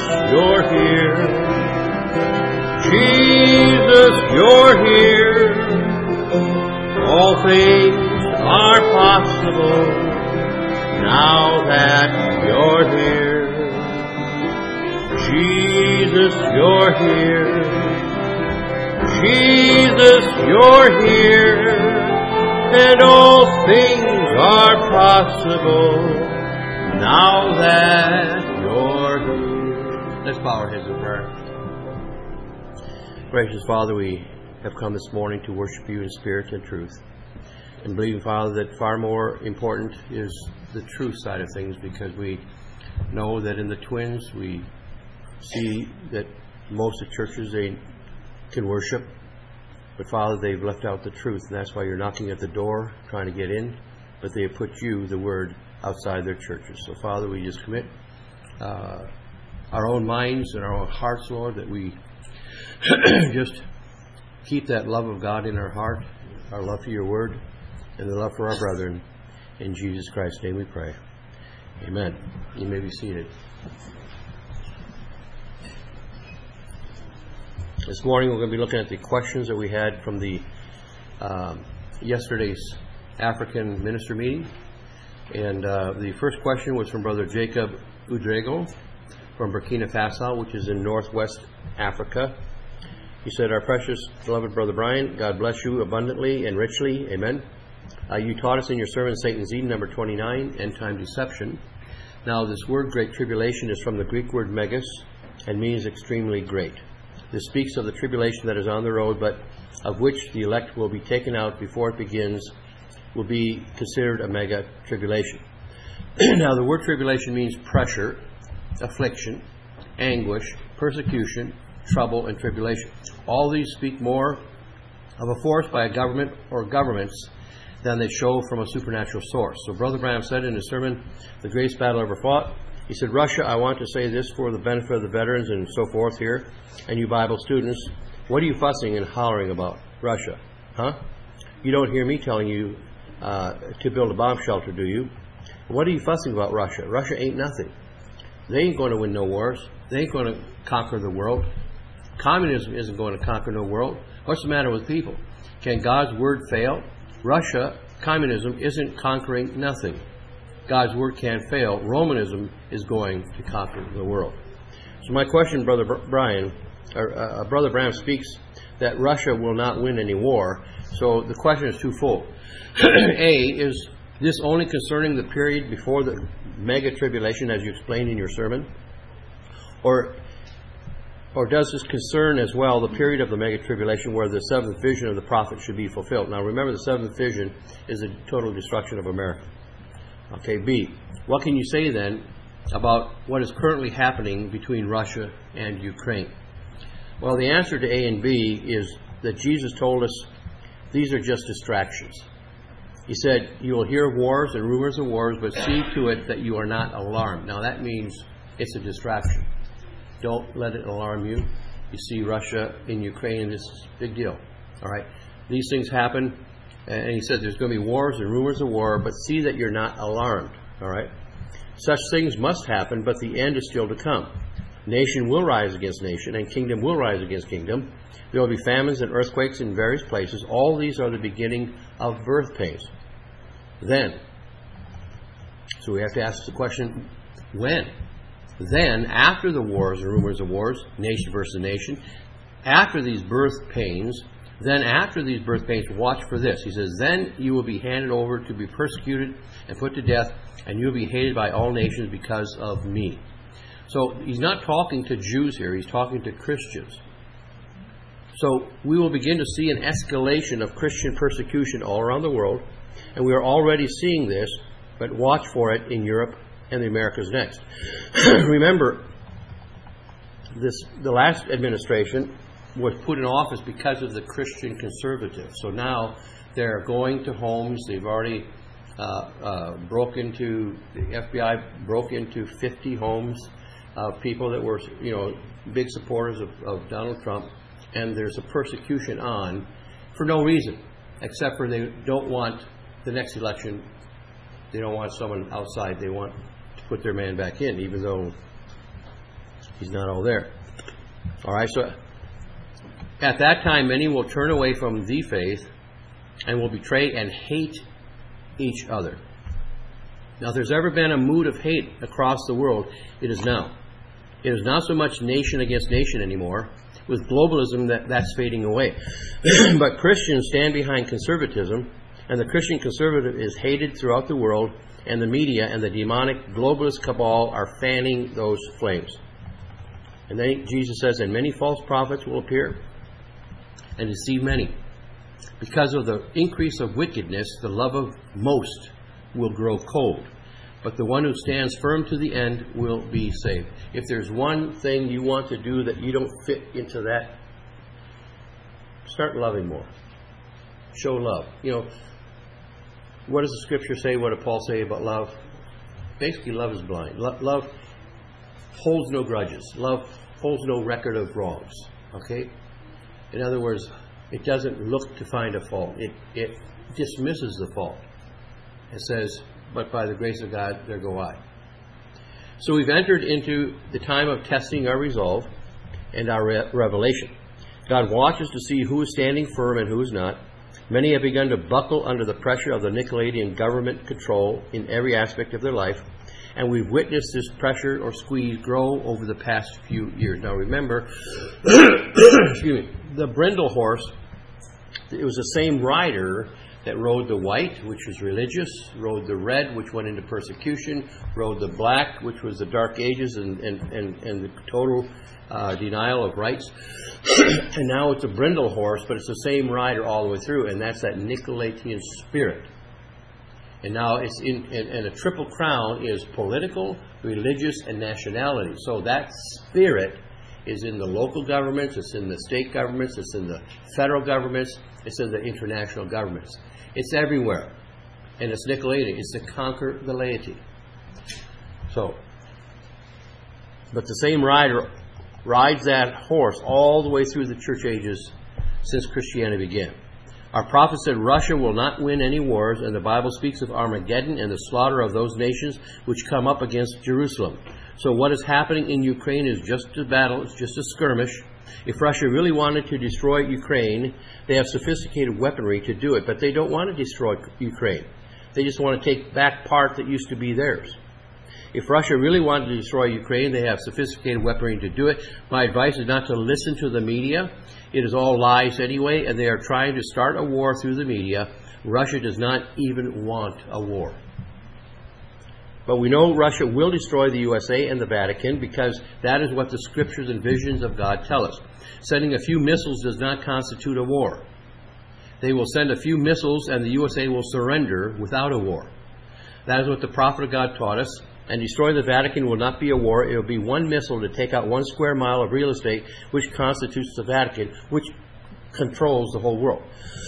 you're here. Jesus, you're here. All things are possible now that you're here. Jesus, you're here. Jesus, you're here. And all things are possible now that you're here. Let's bow our heads in prayer. Gracious Father, we have come this morning to worship you in spirit and truth. And believing, Father, that far more important is the truth side of things, because we know that in the Twins we see that most of churches, they can worship, but Father, they've left out the truth, and that's why you're knocking at the door trying to get in, but they have put you, the Word, outside their churches. So Father, we just commit our own minds and our own hearts, Lord, that we just keep that love of God in our heart, our love for your Word, and the love for our brethren. In Jesus Christ's name we pray. Amen. You may be seated. This morning we're going to be looking at the questions that we had from the yesterday's African minister meeting. And the first question was from Brother Jacob Udrego from Burkina Faso, which is in northwest Africa. He said, "Our precious beloved Brother Brian, God bless you abundantly and richly. Amen. You taught us in your sermon, Satan's Eden, number 29, End Time Deception. Now, this word great tribulation is from the Greek word megas and means extremely great. This speaks of the tribulation that is on the road, but of which the elect will be taken out before it begins, will be considered a mega tribulation." Now, the word tribulation means pressure, affliction, anguish, persecution, trouble, and tribulation. All these speak more of a force by a government or governments than they show from a supernatural source. So Brother Branham said in his sermon, The Greatest Battle Ever Fought, he said, "Russia, I want to say this for the benefit of the veterans and so forth here, and you Bible students. What are you fussing and hollering about? Russia, huh? You don't hear me telling you to build a bomb shelter, do you? What are you fussing about Russia? Russia ain't nothing. They ain't going to win no wars. They ain't going to conquer the world. Communism isn't going to conquer no world. What's the matter with people? Can God's word fail? Russia, communism, isn't conquering nothing. God's word can't fail. Romanism is going to conquer the world." So my question, Brother Brian, Brother Branham speaks that Russia will not win any war. So the question is twofold. A, is this only concerning the period before the mega tribulation, as you explained in your sermon? Or does this concern as well the period of the mega tribulation where the seventh vision of the prophet should be fulfilled? Now remember, the seventh vision is the total destruction of America. Okay, B, what can you say then about what is currently happening between Russia and Ukraine? Well, the answer to A and B is that Jesus told us these are just distractions. He said, "You will hear of wars and rumors of wars, but see to it that you are not alarmed." Now that means it's a distraction. Don't let it alarm you. You see Russia in Ukraine, this is a big deal. All right? These things happen, and he said there's going to be wars and rumors of war, but see that you're not alarmed. All right? Such things must happen, but the end is still to come. Nation will rise against nation, and kingdom will rise against kingdom. There will be famines and earthquakes in various places. All these are the beginning of birth pains. Then, so we have to ask the question, when? Then, after the wars and rumors of wars, nation versus nation, after these birth pains, watch for this. He says, "Then you will be handed over to be persecuted and put to death, and you will be hated by all nations because of me." So he's not talking to Jews here, he's talking to Christians. So we will begin to see an escalation of Christian persecution all around the world, and we are already seeing this, but watch for it in Europe and the Americas next. Remember, the last administration was put in office because of the Christian conservatives. So now they're going to homes. They've already the FBI broke into 50 homes of people that were, big supporters of Donald Trump. And there's a persecution on for no reason, except for they don't want the next election. They don't want someone outside. They want to put their man back in, even though He's not all there. All right, so at that time, many will turn away from the faith and will betray and hate each other. Now, if there's ever been a mood of hate across the world, it is now. It is not so much nation against nation anymore. With globalism, that's fading away. But Christians stand behind conservatism, and the Christian conservative is hated throughout the world, and the media and the demonic globalist cabal are fanning those flames. And then Jesus says, and many false prophets will appear and deceive many. Because of the increase of wickedness, the love of most will grow cold. But the one who stands firm to the end will be saved. If there's one thing you want to do that you don't fit into that, start loving more. Show love. You know, what does the Scripture say? What did Paul say about love? Basically, love is blind. Love holds no grudges. Love holds no record of wrongs. Okay? In other words, it doesn't look to find a fault. It dismisses the fault. It says, but by the grace of God, there go I. So we've entered into the time of testing our resolve and our revelation. God watches to see who is standing firm and who is not. Many have begun to buckle under the pressure of the Nicolaitan government control in every aspect of their life, and we've witnessed this pressure or squeeze grow over the past few years. Now remember, excuse me, the brindle horse, it was the same rider that rode the white, which was religious, rode the red, which went into persecution, rode the black, which was the Dark Ages and the total denial of rights. And now it's a brindle horse, but it's the same rider all the way through, and that's that Nicolaitan spirit. And now it's and a triple crown is political, religious, and nationality. So that spirit is in the local governments, it's in the state governments, it's in the federal governments, it's in the international governments. It's everywhere. And it's Nicolaitan. It's to conquer the laity. So, but the same rider rides that horse all the way through the church ages since Christianity began. Our prophet said Russia will not win any wars, and the Bible speaks of Armageddon and the slaughter of those nations which come up against Jerusalem. So what is happening in Ukraine is just a battle, it's just a skirmish. If Russia really wanted to destroy Ukraine, they have sophisticated weaponry to do it, but they don't want to destroy Ukraine. They just want to take back part that used to be theirs. If Russia really wanted to destroy Ukraine, they have sophisticated weaponry to do it. My advice is not to listen to the media. It is all lies anyway, and they are trying to start a war through the media. Russia does not even want a war. But we know Russia will destroy the USA and the Vatican because that is what the scriptures and visions of God tell us. Sending a few missiles does not constitute a war. They will send a few missiles and the USA will surrender without a war. That is what the prophet of God taught us. And destroying the Vatican will not be a war. It will be one missile to take out 1 square mile of real estate, which constitutes the Vatican, which controls the whole world.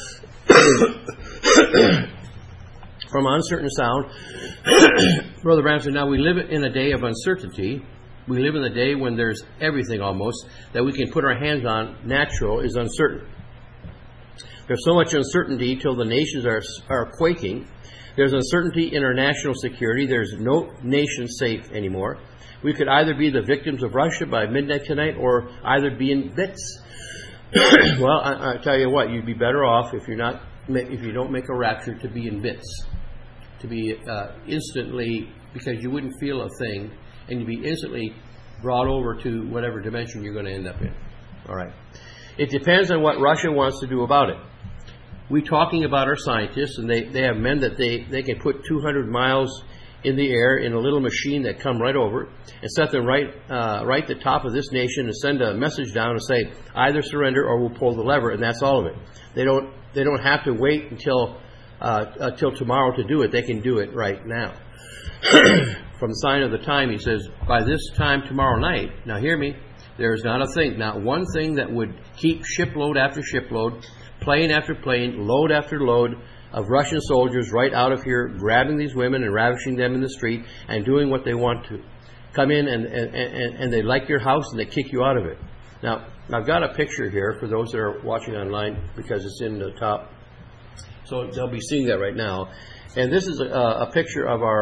From uncertain sound, Brother Branham said, now we live in a day of uncertainty. We live in a day when there's everything almost that we can put our hands on. Natural is uncertain. There's so much uncertainty till the nations are quaking. There's uncertainty in our national security. There's no nation safe anymore. We could either be the victims of Russia by midnight tonight or either be in bits. Well, I tell you what, you'd be better off if you don't make a rapture to be in bits. To be instantly, because you wouldn't feel a thing, and you'd be instantly brought over to whatever dimension you're going to end up in. All right. It depends on what Russia wants to do about it. We're talking about our scientists, and they have men that they can put 200 miles in the air in a little machine that come right over and set them right the top of this nation and send a message down and say either surrender or we'll pull the lever, and that's all of it. They don't have to wait until tomorrow to do it. They can do it right now. From the sign of the time, he says, by this time tomorrow night, now hear me, there is not a thing, not one thing that would keep shipload after shipload, plane after plane, load after load of Russian soldiers right out of here, grabbing these women and ravishing them in the street and doing what they want to. Come in and they like your house and they kick you out of it. Now, I've got a picture here for those that are watching online because it's in the top. So they'll be seeing that right now. And this is a picture of our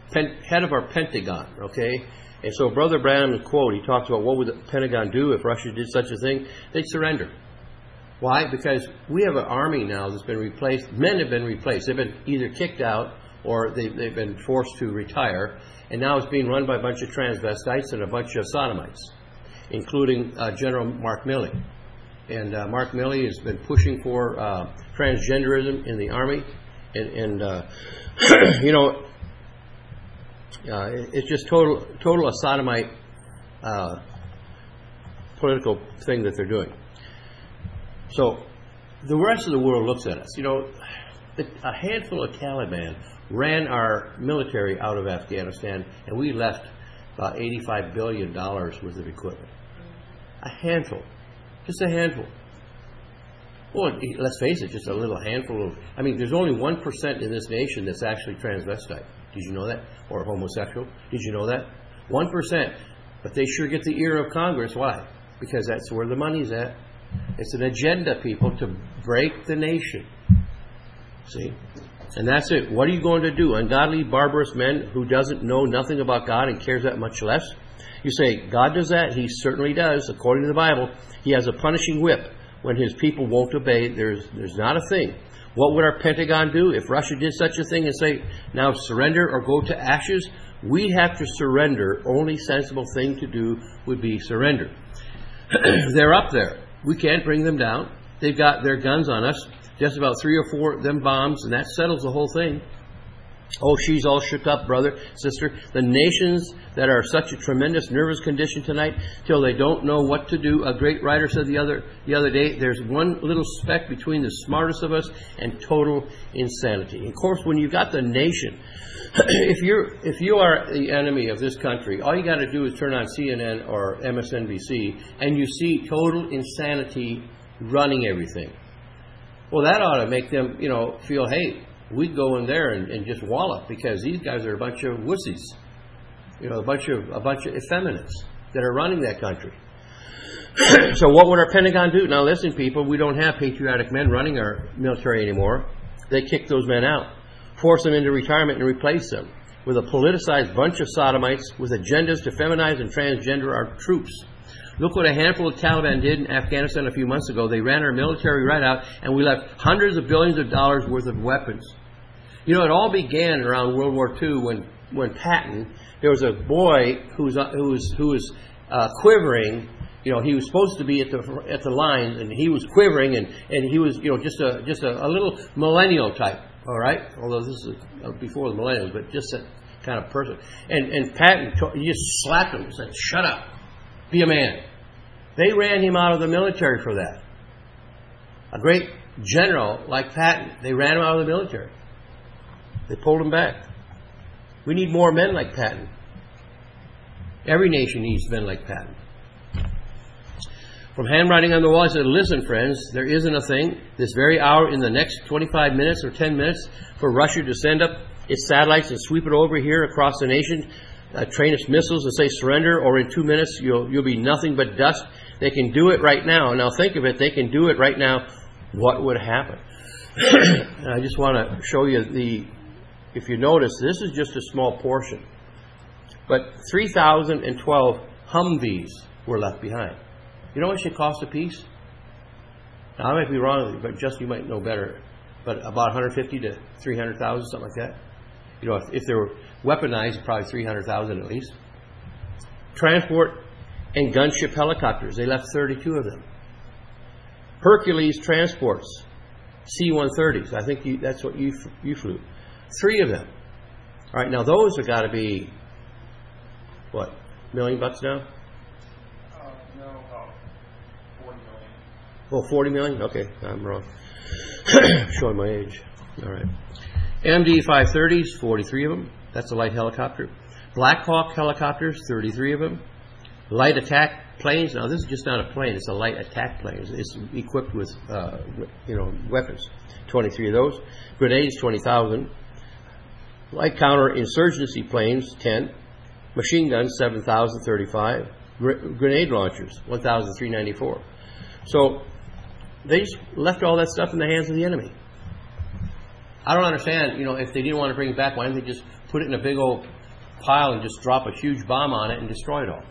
head of our Pentagon, okay? And so Brother Branham's quote, he talks about what would the Pentagon do if Russia did such a thing? They'd surrender. Why? Because we have an army now that's been replaced. Men have been replaced. They've been either kicked out or they've been forced to retire. And now it's being run by a bunch of transvestites and a bunch of sodomites, including General Mark Milley. And Mark Milley has been pushing for transgenderism in the Army. And you know, it's just total a sodomite political thing that they're doing. So the rest of the world looks at us. You know, a handful of Taliban ran our military out of Afghanistan, and we left about $85 billion worth of equipment. A handful. Just a handful. Well, let's face it, just a little handful of... I mean, there's only 1% in this nation that's actually transvestite. Did you know that? Or homosexual. Did you know that? 1%. But they sure get the ear of Congress. Why? Because that's where the money's at. It's an agenda, people, to break the nation. See? And that's it. What are you going to do? Ungodly, barbarous men who doesn't know nothing about God and cares that much less? You say, God does that? He certainly does. According to the Bible, He has a punishing whip when His people won't obey. There's not a thing. What would our Pentagon do if Russia did such a thing and say, now surrender or go to ashes? We have to surrender. Only sensible thing to do would be surrender. They're up there. We can't bring them down. They've got their guns on us. Just about 3 or 4 of them bombs, and that settles the whole thing. Oh, she's all shook up, brother, sister. The nations that are such a tremendous nervous condition tonight, till they don't know what to do. A great writer said the other day, there's one little speck between the smartest of us and total insanity. And of course, when you've got the nation, if you are the enemy of this country, all you got to do is turn on CNN or MSNBC, and you see total insanity running everything. Well, that ought to make them, feel, hey, we'd go in there and just wallop, because these guys are a bunch of wussies, a bunch of effeminates that are running that country. So what would our Pentagon do? Now listen, people, we don't have patriotic men running our military anymore. They kick those men out, force them into retirement, and replace them with a politicized bunch of sodomites with agendas to feminize and transgender our troops. Look what a handful of Taliban did in Afghanistan a few months ago. They ran our military right out, and we left hundreds of billions of dollars worth of weapons. It all began around World War II when Patton, there was a boy who was quivering. He was supposed to be at the lines, and he was quivering, and he was just a little millennial type. All right, although this is before the millennials, but just that kind of person. And Patton, he just slapped him and said, "Shut up, be a man." They ran him out of the military for that. A great general like Patton, they ran him out of the military. They pulled him back. We need more men like Patton. Every nation needs men like Patton. From handwriting on the wall, I said, listen, friends, there isn't a thing this very hour in the next 25 minutes or 10 minutes for Russia to send up its satellites and sweep it over here across the nation, train its missiles and say surrender, or in 2 minutes you'll be nothing but dust. They can do it right now. Now think of it, they can do it right now. What would happen? I just want to show you if you notice, this is just a small portion. But 3,012 Humvees were left behind. You know what it should cost a piece? Now, I might be wrong, but just you might know better. But about 150 to 300,000, something like that. If they were weaponized, probably 300,000 at least. Transport and gunship helicopters, they left 32 of them. Hercules transports, C-130s, I think that's what you flew. 3 of them. All right, now those have got to be, what, $1 million now? No, about 40 million. Oh, 40 million? Okay, I'm wrong. Showing my age. All right. MD-530s, 43 of them. That's a light helicopter. Black Hawk helicopters, 33 of them. Light attack planes. Now, this is just not a plane. It's a light attack plane. It's equipped with, weapons. 23 of those. Grenades, 20,000. Light counter-insurgency planes, 10. Machine guns, 7,035. Grenade launchers, 1,394. So they just left all that stuff in the hands of the enemy. I don't understand, if they didn't want to bring it back, why didn't they just put it in a big old pile and just drop a huge bomb on it and destroy it all.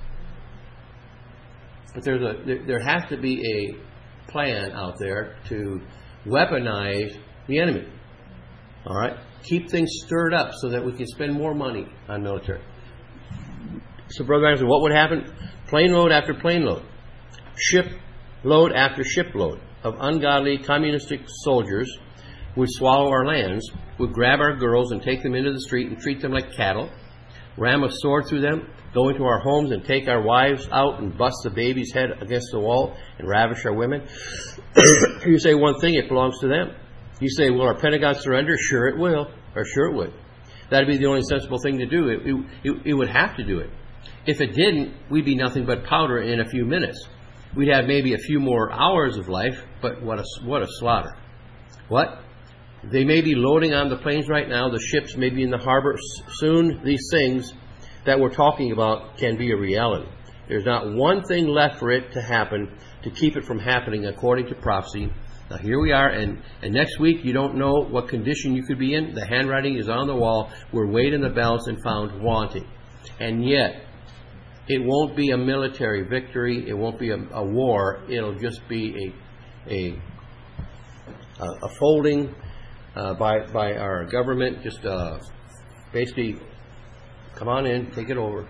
But there has to be a plan out there to weaponize the enemy. All right? Keep things stirred up so that we can spend more money on military. So, Brother Anderson, what would happen? Plane load after plane load. Ship load after ship load of ungodly communistic soldiers would swallow our lands, would grab our girls and take them into the street and treat them like cattle, ram a sword through them, go into our homes and take our wives out and bust the baby's head against the wall and ravish our women. You say one thing, it belongs to them. You say, will our Pentagon surrender? Sure it will, or sure it would. That'd be the only sensible thing to do. It would have to do it. If it didn't, we'd be nothing but powder in a few minutes. We'd have maybe a few more hours of life, but what a slaughter. What? They may be loading on the planes right now. The ships may be in the harbor. Soon these things that we're talking about can be a reality. There's not one thing left for it to happen to keep it from happening according to prophecy. Now here we are, and next week you don't know what condition you could be in. The handwriting is on the wall. We're weighed in the balance and found wanting. And yet, it won't be a military victory. It won't be a war. It'll just be a folding by our government. Just basically, come on in, take it over.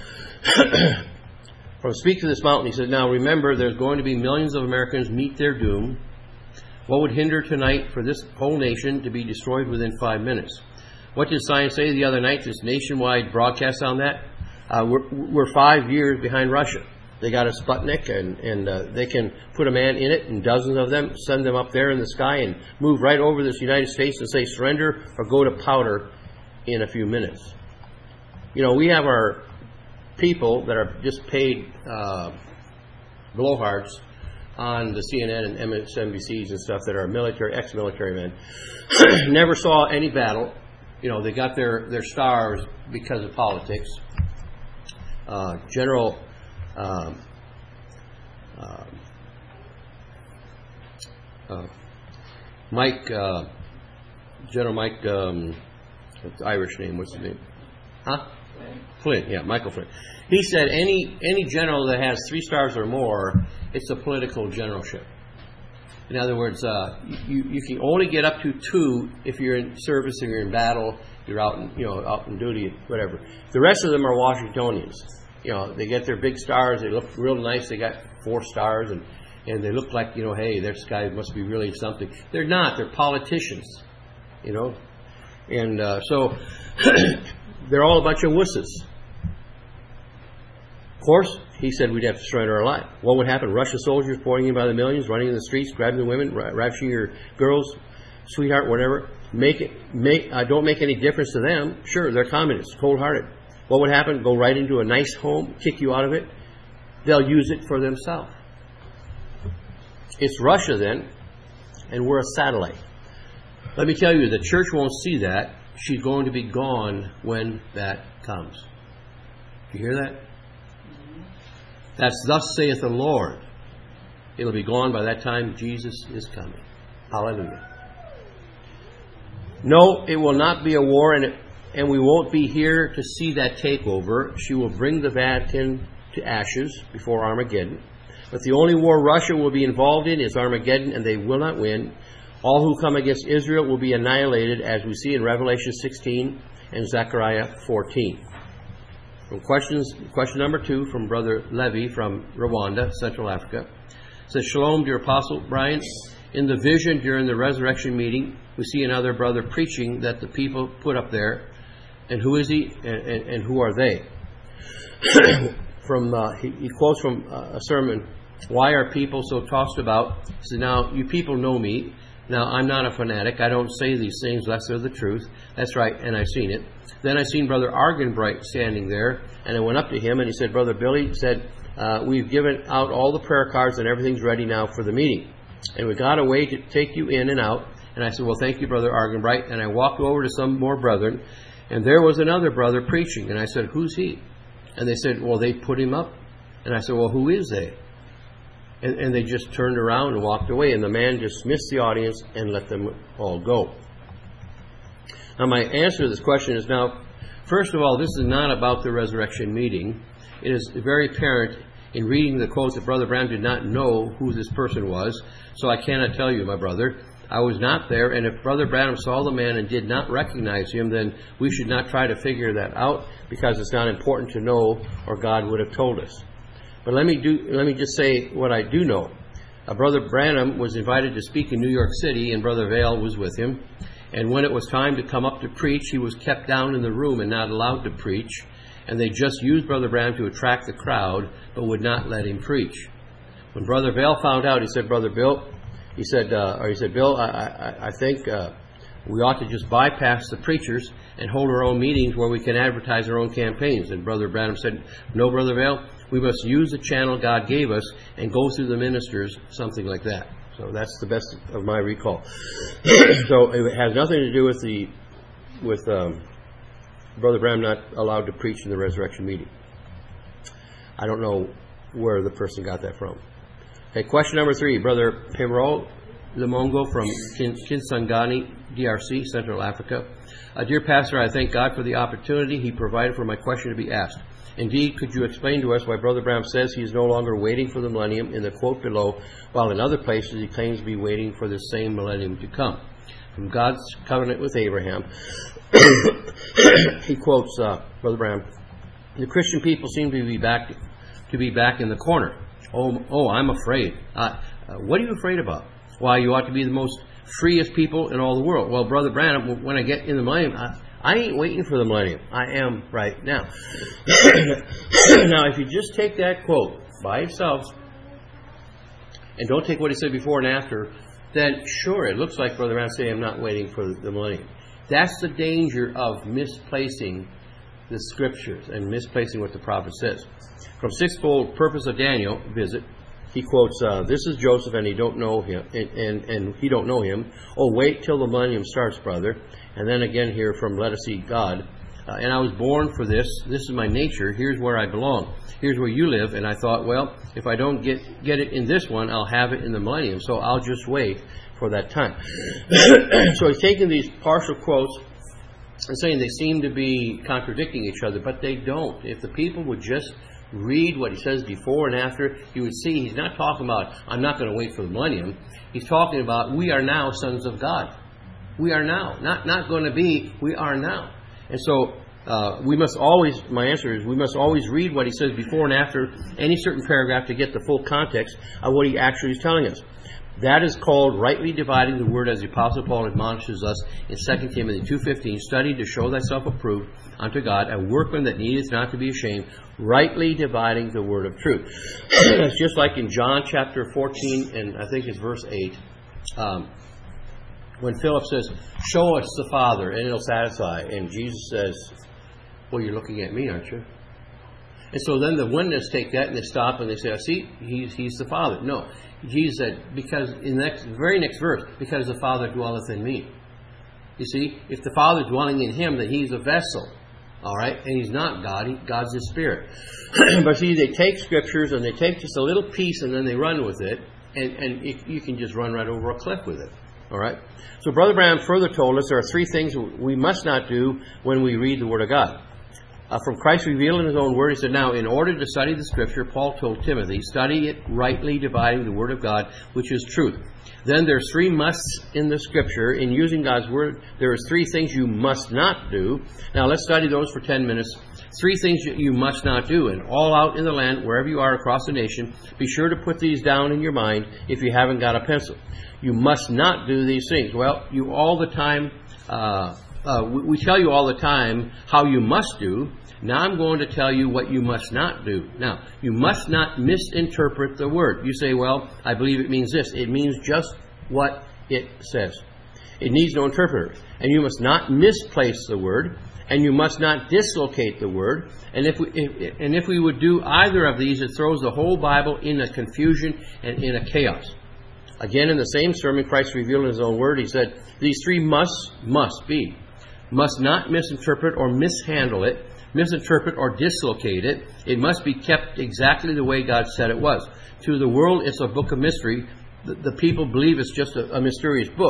From Speak to This Mountain, he said, now remember, there's going to be millions of Americans meet their doom. What would hinder tonight for this whole nation to be destroyed within 5 minutes? What did science say the other night? This nationwide broadcast on that? We're 5 years behind Russia. They got a Sputnik, and they can put a man in it, and dozens of them, send them up there in the sky, and move right over this United States and say surrender or go to powder in a few minutes. You know, we have our people that are just paid blowhards on the CNN and MSNBCs and stuff that are military, ex-military men. Never saw any battle. You know, they got their stars because of politics. General Mike, General Mike, what's the Irish name? What's his name? Huh? Flint, yeah, Michael Flint. He said any general that has 3 stars or more, it's a political generalship. In other words, you can only get up to 2 if you're in service, if you're in battle, you're out in duty, whatever. The rest of them are Washingtonians. You know, they get their big stars. They look real nice. They got 4 stars, and they look like, hey, this guy must be really something. They're not. They're politicians. And so they're all a bunch of wusses. Of course, he said we'd have to surrender our life. What would happen? Russian soldiers pouring in by the millions, running in the streets, grabbing the women, ravishing your girls, sweetheart, whatever. Don't make any difference to them. Sure, they're communists, cold-hearted. What would happen? Go right into a nice home, kick you out of it. They'll use it for themselves. It's Russia then, and we're a satellite. Let me tell you, the church won't see that. She's going to be gone when that comes. You hear that? That's thus saith the Lord. It'll be gone by that time Jesus is coming. Hallelujah. No, it will not be a war, and we won't be here to see that takeover. She will bring the Vatican to ashes before Armageddon. But the only war Russia will be involved in is Armageddon, and they will not win. All who come against Israel will be annihilated, as we see in Revelation 16 and Zechariah 14. From question number 2 from Brother Levy from Rwanda, Central Africa. It says, Shalom, dear Apostle Brian. In the vision during the resurrection meeting, we see another brother preaching that the people put up there. And who is he and who are they? He quotes from a sermon, why are people so tossed about? He said, now, you people know me. Now, I'm not a fanatic. I don't say these things unless they're the truth. That's right, and I've seen it. Then I seen Brother Arganbright standing there, and I went up to him, and he said, Brother Billy said, we've given out all the prayer cards, and everything's ready now for the meeting. And we got a way to take you in and out. And I said, well, thank you, Brother Arganbright. And I walked over to some more brethren, and there was another brother preaching. And I said, who's he? And they said, well, they put him up. And I said, well, who is they? And they just turned around and walked away. And the man dismissed the audience and let them all go. Now, my answer to this question is now, First of all, this is not about the resurrection meeting. It is very apparent in reading the quotes that Brother Branham did not know who this person was, so I cannot tell you, my brother. I was not there, and if Brother Branham saw the man and did not recognize him, then we should not try to figure that out, because it's not important to know, or God would have told us. But let me just say what I do know. Brother Branham was invited to speak in New York City, and Brother Vail was with him. And when it was time to come up to preach, he was kept down in the room and not allowed to preach. And they just used Brother Branham to attract the crowd, but would not let him preach. When Brother Vail found out, he said, Brother Bill, Bill, I think we ought to just bypass the preachers and hold our own meetings where we can advertise our own campaigns. And Brother Branham said, no, Brother Vail, we must use the channel God gave us and go through the ministers, something like that. So that's the best of my recall. So it has nothing to do with Brother Branham not allowed to preach in the resurrection meeting. I don't know where the person got that from. Okay, question number 3. Brother Perol Lemongo from Kisangani, DRC, Central Africa. Dear Pastor, I thank God for the opportunity He provided for my question to be asked. Indeed, could you explain to us why Brother Branham says he is no longer waiting for the millennium in the quote below, while in other places he claims to be waiting for the same millennium to come? From God's covenant with Abraham, he quotes Brother Branham, the Christian people seem to be back in the corner. Oh, I'm afraid. What are you afraid about? Why, you ought to be the most freest people in all the world. Well, Brother Branham, when I get in the millennium, I ain't waiting for the millennium. I am right now. Now, if you just take that quote by itself and don't take what he said before and after, then sure, it looks like Brother Branham saying I'm not waiting for the millennium. That's the danger of misplacing the Scriptures and misplacing what the prophet says. From Sixfold Purpose of Daniel visit, he quotes, this is Joseph and he don't know him, and he don't know him. Oh, wait till the millennium starts, brother. And then again here from Let Us Seek God. And I was born for this. This is my nature. Here's where I belong. Here's where you live. And I thought, well, if I don't get it in this one, I'll have it in the millennium. So I'll just wait for that time. So he's taking these partial quotes and saying they seem to be contradicting each other, but they don't. If the people would just read what he says before and after, you would see he's not talking about, I'm not going to wait for the millennium. He's talking about, we are now sons of God. We are now. Not going to be, we are now. And so we must always, my answer is, we must always read what he says before and after any certain paragraph to get the full context of what he actually is telling us. That is called rightly dividing the word, as the Apostle Paul admonishes us in 2 Timothy 2:15. Study to show thyself approved unto God, a workman that needeth not to be ashamed, rightly dividing the word of truth. It's just like in John chapter 14, and I think it's verse 8, when Philip says, show us the Father, and it'll satisfy. And Jesus says, well, you're looking at me, aren't you? And so then the oneness take that and they stop and they say, see, he's the Father. No. Jesus said, because in the very next verse, because the Father dwelleth in me. You see, if the Father is dwelling in him, then he's a vessel. All right? And he's not God. God's his Spirit. But see, they take Scriptures and they take just a little piece and then they run with it. And you can just run right over a cliff with it. All right? So Brother Branham further told us there are 3 things we must not do when we read the Word of God. From Christ revealed in His own Word, He said, now, in order to study the Scripture, Paul told Timothy, study it rightly dividing the Word of God, which is truth. Then there's 3 musts in the Scripture. In using God's Word, there is 3 things you must not do. Now, let's study those for 10 minutes. 3 things you must not do. And all out in the land, wherever you are across the nation, be sure to put these down in your mind if you haven't got a pencil. You must not do these things. Well, you all the time... we tell you all the time how you must do. Now I'm going to tell you what you must not do. Now, you must not misinterpret the word. You say, well, I believe it means this. It means just what it says. It needs no interpreter. And you must not misplace the word. And you must not dislocate the word. And if we would do either of these, it throws the whole Bible in a confusion and in a chaos. Again, in the same sermon, Christ revealed in His own Word, He said, these 3 must be. Must not misinterpret or mishandle it, misinterpret or dislocate it. It must be kept exactly the way God said it was. To the world, it's a book of mystery. The people believe it's just a mysterious book.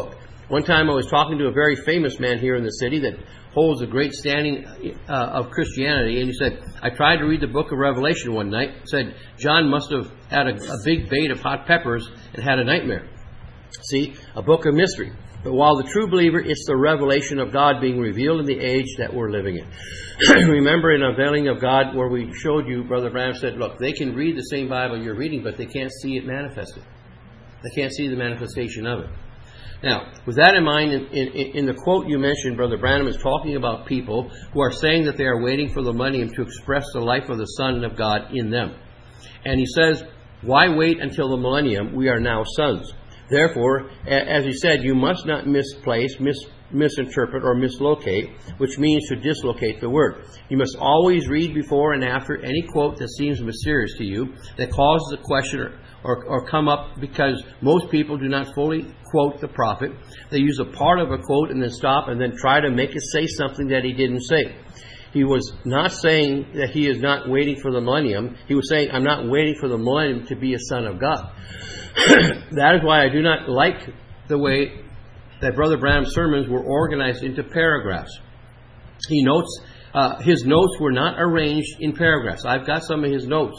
One time I was talking to a very famous man here in the city that holds a great standing of Christianity, and he said, I tried to read the book of Revelation one night. Said, John must have had a big bait of hot peppers and had a nightmare. See, a book of mystery. But while the true believer, it's the revelation of God being revealed in the age that we're living in. Remember in Unveiling of God where we showed you, Brother Branham said, look, they can read the same Bible you're reading, but they can't see it manifested. They can't see the manifestation of it. Now, with that in mind, in the quote you mentioned, Brother Branham is talking about people who are saying that they are waiting for the millennium to express the life of the Son of God in them. And he says, why wait until the millennium? We are now sons. Therefore, as he said, you must not misplace, misinterpret, or mislocate, which means to dislocate the word. You must always read before and after any quote that seems mysterious to you, that causes a question or come up, because most people do not fully quote the prophet. They use a part of a quote and then stop and then try to make it say something that he didn't say. He was not saying that he is not waiting for the millennium. He was saying, I'm not waiting for the millennium to be a son of God. That is why I do not like the way that Brother Branham's sermons were organized into paragraphs. He notes, his notes were not arranged in paragraphs. I've got some of his notes,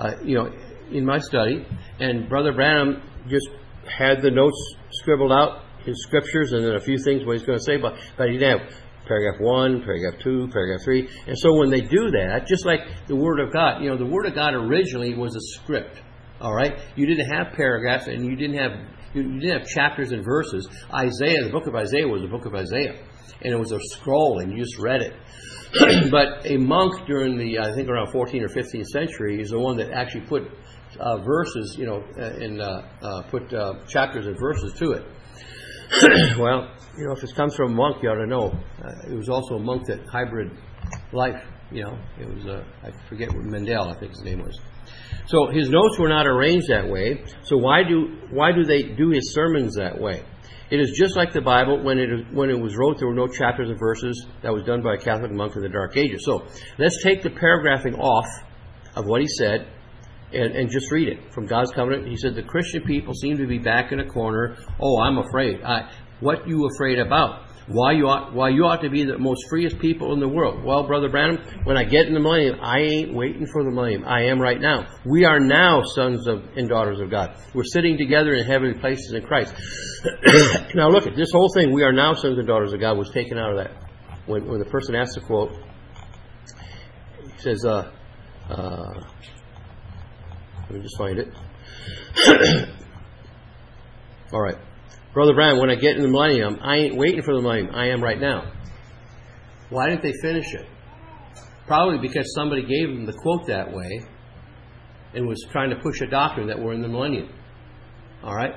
in my study, and Brother Branham just had the notes scribbled out, his scriptures, and then a few things what he's going to say, but he didn't have paragraph 1, paragraph 2, paragraph 3. And so when they do that, just like the Word of God, the Word of God originally was a script. All right? You didn't have paragraphs, and you didn't have chapters and verses. Isaiah, the book of Isaiah was the book of Isaiah. And it was a scroll, and you just read it. But a monk during the, I think around 14th or 15th century, is the one that actually put verses, put chapters and verses to it. Well, if it comes from a monk, you ought to know. It was also a monk that hybrid life, it was, I forget what, Mendel, I think his name was. So his notes were not arranged that way. So why do they do his sermons that way? It is just like the Bible. When it was wrote, there were no chapters and verses. That was done by a Catholic monk in the Dark Ages. So let's take the paragraphing off of what he said and just read it. From God's covenant, he said, the Christian people seem to be back in a corner. Oh, I'm afraid. What you afraid about? Why you ought to be the most freest people in the world? Well, Brother Branham, when I get in the millennium, I ain't waiting for the millennium. I am right now. We are now sons and daughters of God. We're sitting together in heavenly places in Christ. Now look at this whole thing. We are now sons and daughters of God was taken out of that. When the person asked the quote, he says, let me just find it. All right. Brother Branham, when I get in the millennium, I ain't waiting for the millennium. I am right now. Why didn't they finish it? Probably because somebody gave them the quote that way and was trying to push a doctrine that we're in the millennium. All right?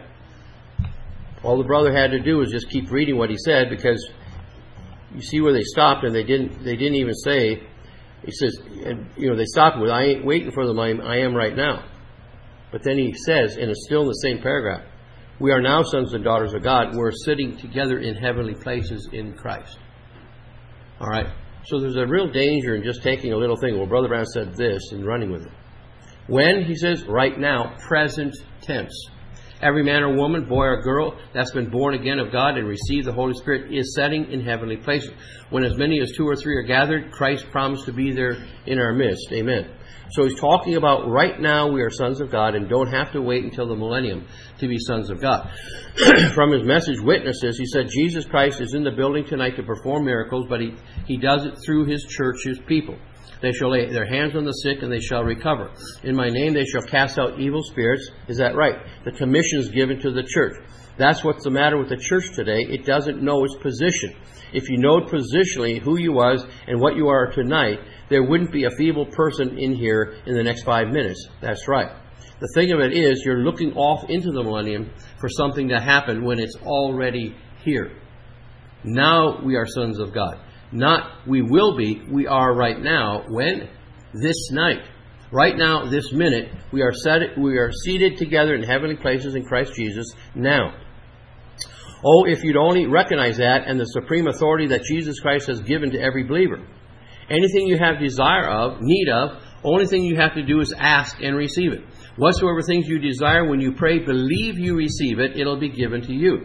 All the brother had to do was just keep reading what he said, because you see where they stopped, and they didn't even say, he says, they stopped with, I ain't waiting for the millennium. I am right now. But then he says, and it's still in the same paragraph, we are now sons and daughters of God. We're sitting together in heavenly places in Christ. All right? So there's a real danger in just taking a little thing. Well, Brother Brown said this and running with it. When, he says, right now, present tense. Every man or woman, boy or girl, that's been born again of God and received the Holy Spirit is setting in heavenly places. When as many as 2 or 3 are gathered, Christ promised to be there in our midst. Amen. So he's talking about right now we are sons of God and don't have to wait until the millennium to be sons of God. From his message Witnesses, he said Jesus Christ is in the building tonight to perform miracles, but he does it through his church, his people. They shall lay their hands on the sick and they shall recover. In my name they shall cast out evil spirits. Is that right? The commission is given to the church. That's what's the matter with the church today. It doesn't know its position. If you know positionally who you was and what you are tonight, there wouldn't be a feeble person in here in the next 5 minutes. That's right. The thing of it is, you're looking off into the millennium for something to happen when it's already here. Now we are sons of God. Not we will be, we are right now. When? This night. Right now, this minute, we are seated together in heavenly places in Christ Jesus now. Oh, if you'd only recognize that and the supreme authority that Jesus Christ has given to every believer. Anything you have desire of, need of, only thing you have to do is ask and receive it. Whatsoever things you desire when you pray, believe you receive it, it'll be given to you.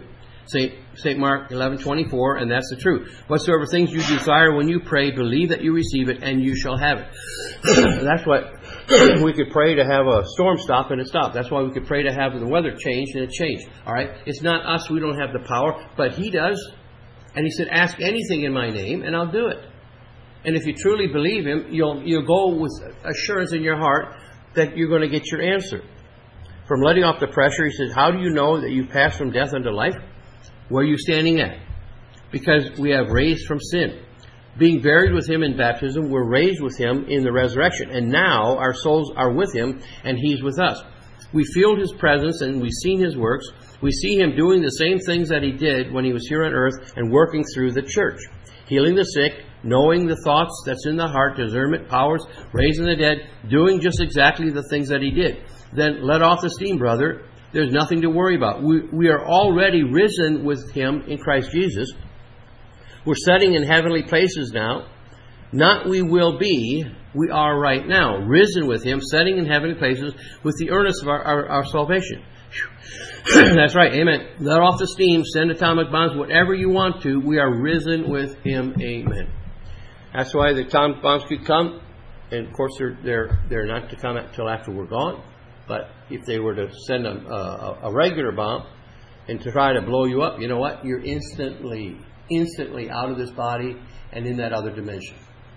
St. Mark 11:24, and that's the truth. Whatsoever things you desire when you pray, believe that you receive it, and you shall have it. That's what we could pray to have a storm stop, and it stopped. That's why we could pray to have the weather changed, and it changed. All right? It's not us. We don't have the power, but He does. And He said, ask anything in my name, and I'll do it. And if you truly believe Him, you'll go with assurance in your heart that you're going to get your answer. From letting off the pressure, He says, how do you know that you've passed from death unto life? Where are you standing at? Because we have raised from sin. Being buried with Him in baptism, we're raised with Him in the resurrection. And now our souls are with Him, and He's with us. We feel His presence, and we've seen His works. We see Him doing the same things that He did when He was here on earth and working through the church. Healing the sick, knowing the thoughts that's in the heart, discernment, powers, raising the dead, doing just exactly the things that He did. Then let off the steam, brother. There's nothing to worry about. We are already risen with Him in Christ Jesus. We're sitting in heavenly places now. Not we will be, we are right now. Risen with Him, sitting in heavenly places with the earnest of our salvation. That's right, amen. Let off the steam, send atomic bombs, whatever you want to. We are risen with Him, amen. That's why the atomic bombs could come. And of course they're not to come until after we're gone. But if they were to send a regular bomb and to try to blow you up, you know what? You're instantly out of this body and in that other dimension.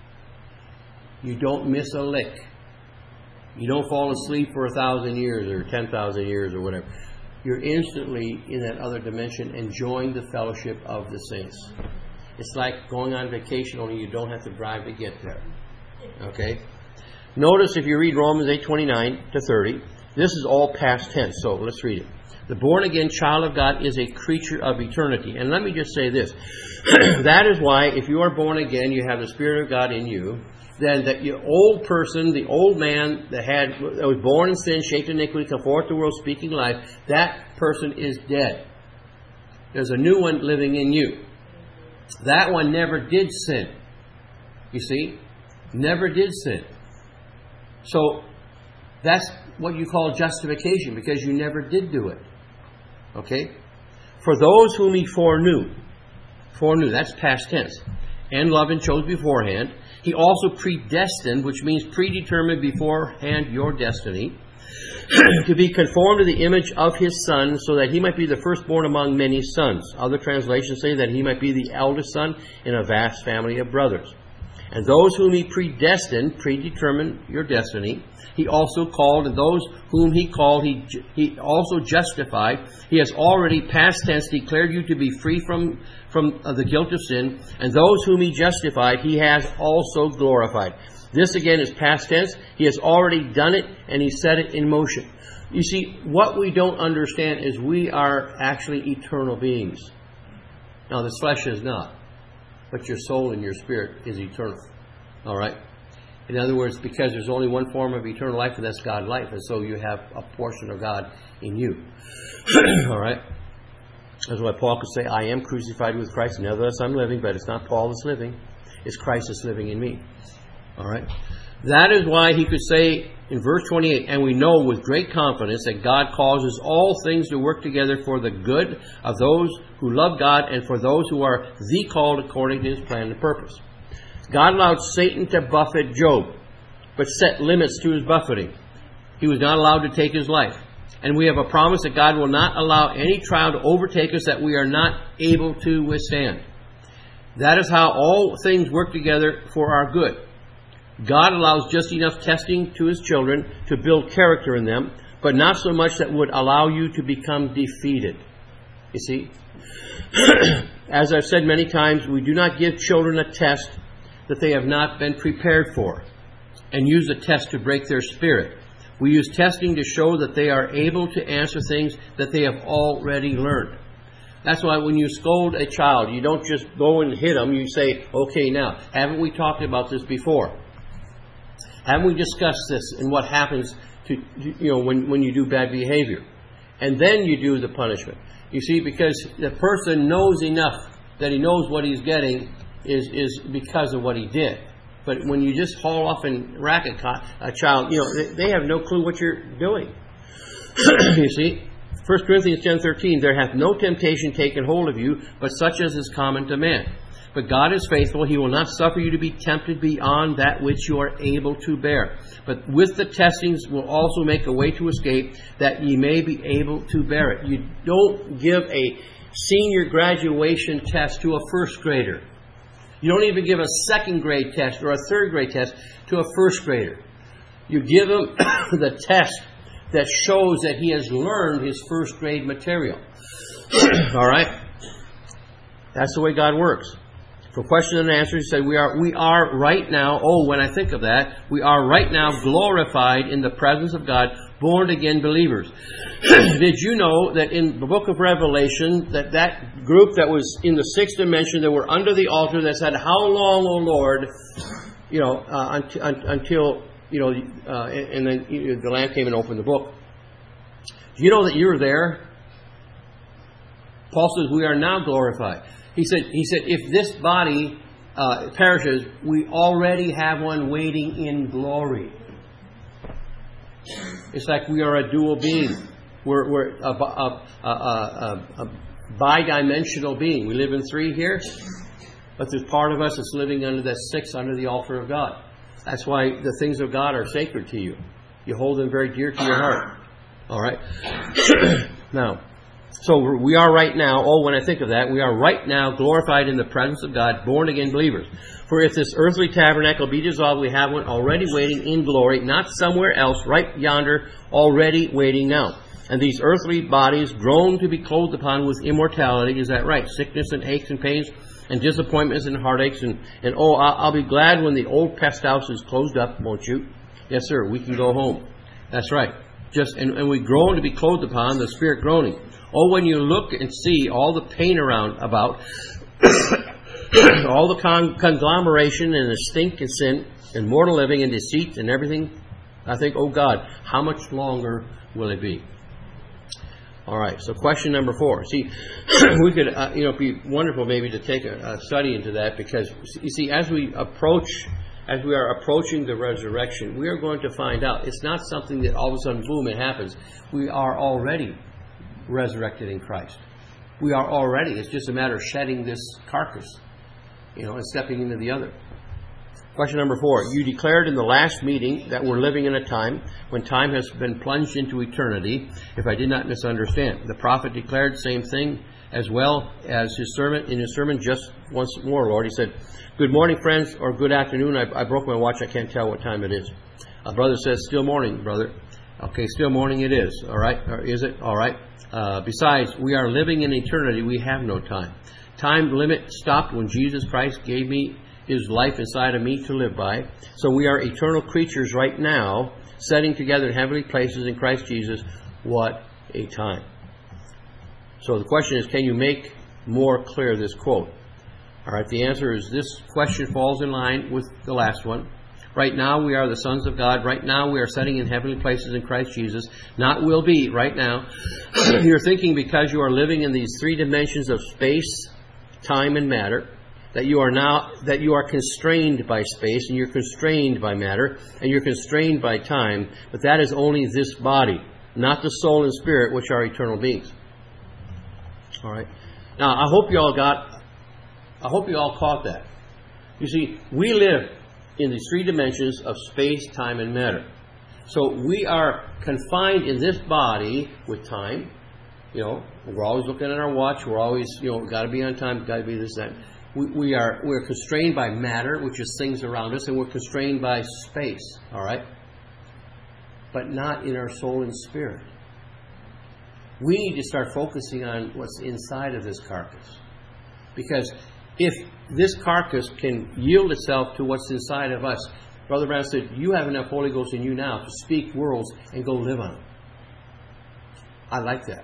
You don't miss a lick. You don't fall asleep for 1,000 years or 10,000 years or whatever. You're instantly in that other dimension enjoying the fellowship of the saints. It's like going on vacation, only you don't have to drive to get there. Okay? Notice if you read Romans 8:29 to 30, this is all past tense, so let's read it. The born-again child of God is a creature of eternity. And let me just say this. That is why, if you are born again, you have the Spirit of God in you, then that your old person, the old man that was born in sin, shaped in iniquity, come forth to the world speaking life, that person is dead. There's a new one living in you. That one never did sin. You see? Never did sin. So, that's what you call justification, because you never did do it. Okay? For those whom He foreknew, that's past tense, and loved and chose beforehand, He also predestined, which means predetermined beforehand your destiny, to be conformed to the image of His Son, so that He might be the firstborn among many sons. Other translations say that He might be the eldest son in a vast family of brothers. And those whom He predestined, predetermined your destiny, He also called, and those whom He called, He also justified. He has already, past tense, declared you to be free from the guilt of sin. And those whom He justified, He has also glorified. This again is past tense. He has already done it, and He set it in motion. You see, what we don't understand is we are actually eternal beings. Now, this flesh is not. But your soul and your spirit is eternal. All right? In other words, because there's only one form of eternal life, and that's God life. And so you have a portion of God in you. All right? That's why Paul could say, I am crucified with Christ. Nevertheless, I'm living, but it's not Paul that's living. It's Christ that's living in me. All right? That is why he could say in verse 28, and we know with great confidence that God causes all things to work together for the good of those who love God and for those who are the called according to His plan and purpose. God allowed Satan to buffet Job, but set limits to his buffeting. He was not allowed to take his life. And we have a promise that God will not allow any trial to overtake us that we are not able to withstand. That is how all things work together for our good. God allows just enough testing to His children to build character in them, but not so much that would allow you to become defeated. You see? As I've said many times, we do not give children a test that they have not been prepared for, and use a test to break their spirit. We use testing to show that they are able to answer things that they have already learned. That's why when you scold a child, you don't just go and hit them. You say, okay, now, haven't we talked about this before? Haven't we discussed this and what happens to when you do bad behavior? And then you do the punishment. You see, because the person knows enough that he knows what he's getting is because of what he did. But when you just haul off and racket a child, they have no clue what you're doing. You see? 1 Corinthians 10:13, there hath no temptation taken hold of you, but such as is common to man. But God is faithful. He will not suffer you to be tempted beyond that which you are able to bear. But with the testings will also make a way to escape, that ye may be able to bear it. You don't give a senior graduation test to a first grader. You don't even give a second grade test or a third grade test to a first grader. You give him the test that shows that he has learned his first grade material. All right? That's the way God works. For question and answer, he said, we are right now, when I think of that, we are right now glorified in the presence of God, born again believers. Did you know that in the book of Revelation, that group that was in the sixth dimension, that were under the altar, that said, how long, O Lord, until, and then the Lamb came and opened the book. Do you know that you're there? Paul says, we are now glorified. He said, if this body perishes, we already have one waiting in glory. It's like we are a dual being. We're a bi-dimensional being. We live in three here, but there's part of us that's living under that six, under the altar of God. That's why the things of God are sacred to you. You hold them very dear to your heart. All right? Now, so we are right now, when I think of that, we are right now glorified in the presence of God, born again believers. For if this earthly tabernacle be dissolved, we have one already waiting in glory, not somewhere else, right yonder, already waiting now. And these earthly bodies grown to be clothed upon with immortality, is that right? Sickness and aches and pains and disappointments and heartaches. And I'll be glad when the old pest house is closed up, won't you? Yes, sir, we can go home. That's right. And we groan to be clothed upon, the Spirit groaning. When you look and see all the pain around about, all the conglomeration and the stink and sin and mortal living and deceit and everything, I think, oh God, how much longer will it be? All right, so question number 4. See, we could, it'd be wonderful maybe to take a study into that, because, you see, as we are approaching the resurrection, we are going to find out it's not something that all of a sudden, boom, it happens. We are already resurrected in Christ. We are already. It's just a matter of shedding this carcass, and stepping into the other. Question number 4. You declared in the last meeting that we're living in a time when time has been plunged into eternity, if I did not misunderstand. The prophet declared the same thing as well as in his sermon just once more, Lord. He said, good morning, friends, or good afternoon. I broke my watch. I can't tell what time it is. A brother says, still morning, brother. Okay, still morning it is. All right. Or is it? All right. Besides, we are living in eternity. We have no time. Time limit stopped when Jesus Christ gave me His life inside of me to live by. So we are eternal creatures right now, setting together in heavenly places in Christ Jesus. What a time. So the question is, can you make more clear this quote? All right, the answer is this question falls in line with the last one. Right now we are the sons of God. Right now we are setting in heavenly places in Christ Jesus. Not will be, right now. You're thinking because you are living in these three dimensions of space, time, and matter, that you are constrained by space, and you're constrained by matter, and you're constrained by time, but that is only this body, not the soul and spirit, which are eternal beings. All right. Now, I hope you all caught that. You see, we live in these three dimensions of space, time, and matter. So we are confined in this body with time. We're always looking at our watch. We're always, got to be on time, got to be this, that. We're constrained by matter, which is things around us, and we're constrained by space, all right? But not in our soul and spirit. We need to start focusing on what's inside of this carcass. Because if this carcass can yield itself to what's inside of us, Brother Brown said, you have enough Holy Ghost in you now to speak worlds and go live on them. I like that.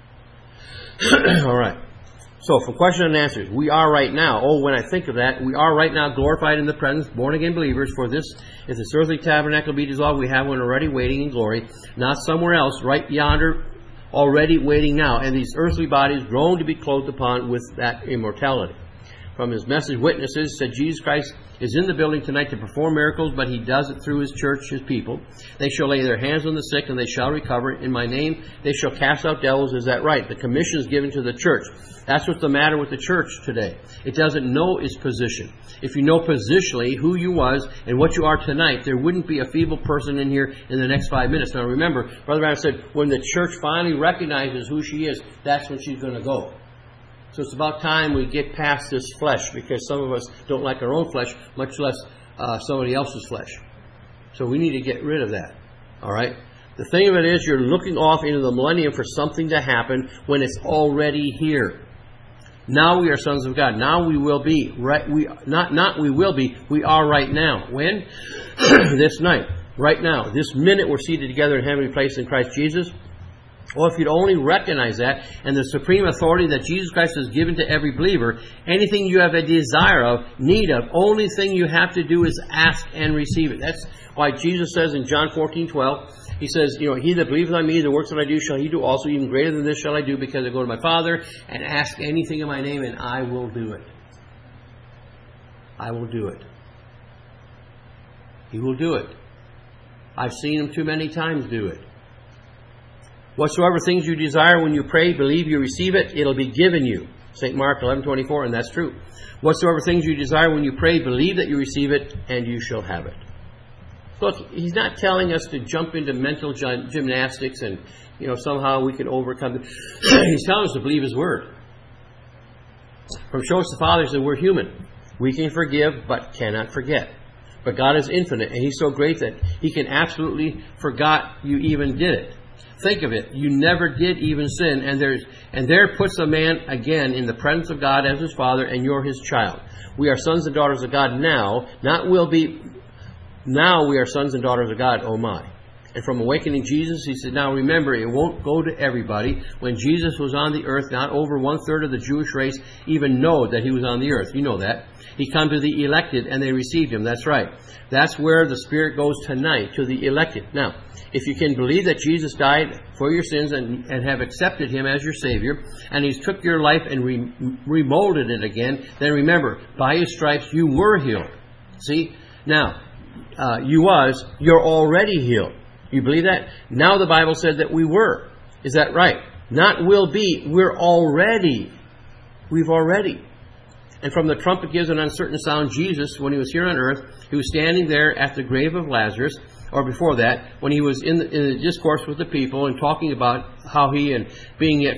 All right. So, for question and answers, we are right now, when I think of that, we are right now glorified in the presence, born again believers. For this, if this earthly tabernacle be dissolved, we have one already waiting in glory, not somewhere else, right yonder, already waiting now. And these earthly bodies grown to be clothed upon with that immortality. from his message witnesses, said Jesus Christ is in the building tonight to perform miracles, but he does it through his church, his people. They shall lay their hands on the sick and they shall recover. In my name they shall cast out devils. Is that right? The commission is given to the church. That's what's the matter with the church today. It doesn't know its position. If you know positionally who you was and what you are tonight, there wouldn't be a feeble person in here in the next 5 minutes. Now remember, Brother Branham said, when the church finally recognizes who she is, that's when she's going to go. So it's about time we get past this flesh, because some of us don't like our own flesh, much less somebody else's flesh. So we need to get rid of that. All right? The thing of it is, you're looking off into the millennium for something to happen when it's already here. Now we are sons of God. Now we will be. Right? We will be. We are right now. When? This night. Right now. This minute we're seated together in heavenly places in Christ Jesus. Well, if you'd only recognize that and the supreme authority that Jesus Christ has given to every believer, anything you have a desire of, need of, only thing you have to do is ask and receive it. That's why Jesus says in John 14:12, he says, he that believeth on me, the works that I do shall he do also, even greater than this shall I do, because I go to my Father and ask anything in my name, and I will do it. I will do it. He will do it. I've seen him too many times do it. Whatsoever things you desire when you pray, believe you receive it, it'll be given you. St. Mark 11:24, and that's true. Whatsoever things you desire when you pray, believe that you receive it, and you shall have it. Look, he's not telling us to jump into mental gymnastics and, somehow we can overcome it. He's telling us to believe his word. From shows the fathers that we're human. We can forgive, but cannot forget. But God is infinite, and he's so great that he can absolutely forgot you even did it. Think of it. You never did even sin, and there puts a man again in the presence of God as his father, and you're his child. We are sons and daughters of God now, not will be. Now we are sons and daughters of God, oh my. And from awakening Jesus, he said, now remember, it won't go to everybody. When Jesus was on the earth, not over 1/3 of the Jewish race even know that he was on the earth. You know that. He come to the elected, and they received him. That's right. That's where the Spirit goes tonight, to the elected. Now, if you can believe that Jesus died for your sins and have accepted him as your Savior, and he's took your life and remolded it again, then remember, by his stripes you were healed. See? Now, you're already healed. You believe that? Now the Bible said that we were. Is that right? Not will be. We're already. We've already. And from the trumpet gives an uncertain sound, Jesus, when he was here on earth, he was standing there at the grave of Lazarus, or before that, when he was in the discourse with the people and talking about how he, and being yet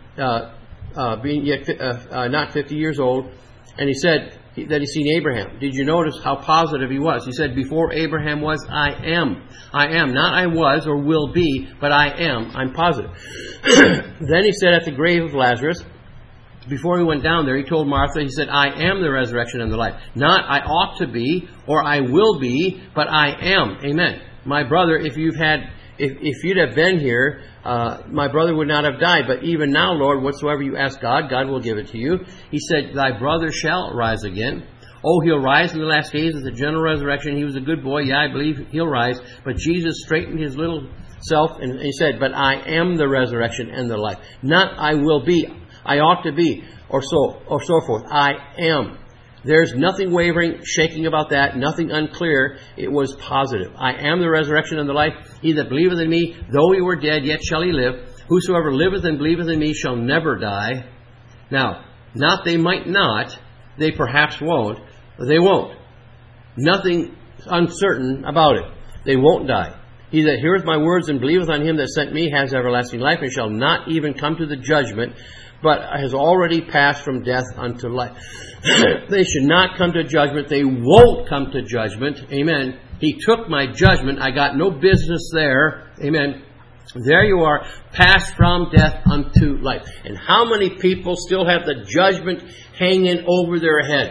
not 50 years old, and he said that he's seen Abraham. Did you notice how positive he was? He said, before Abraham was, I am. I am. Not I was or will be, but I am. I'm positive. Then he said at the grave of Lazarus, before he went down there, he told Martha, he said, I am the resurrection and the life. Not I ought to be or I will be, but I am. Amen. My brother, if you'd have been here, my brother would not have died. But even now, Lord, whatsoever you ask God, God will give it to you. He said, thy brother shall rise again. Oh, he'll rise in the last days at the general resurrection. He was a good boy. Yeah, I believe he'll rise. But Jesus straightened his little self and he said, but I am the resurrection and the life. Not I will be. I ought to be, or so forth. I am. There's nothing wavering, shaking about that, nothing unclear. It was positive. I am the resurrection and the life. He that believeth in me, though he were dead, yet shall he live. Whosoever liveth and believeth in me shall never die. Now, not they might not, they perhaps won't, they won't. Nothing uncertain about it. They won't die. He that heareth my words and believeth on him that sent me has everlasting life, and shall not even come to the judgment, but has already passed from death unto life. They should not come to judgment. They won't come to judgment. Amen. He took my judgment. I got no business there. Amen. There you are, passed from death unto life. And how many people still have the judgment hanging over their heads?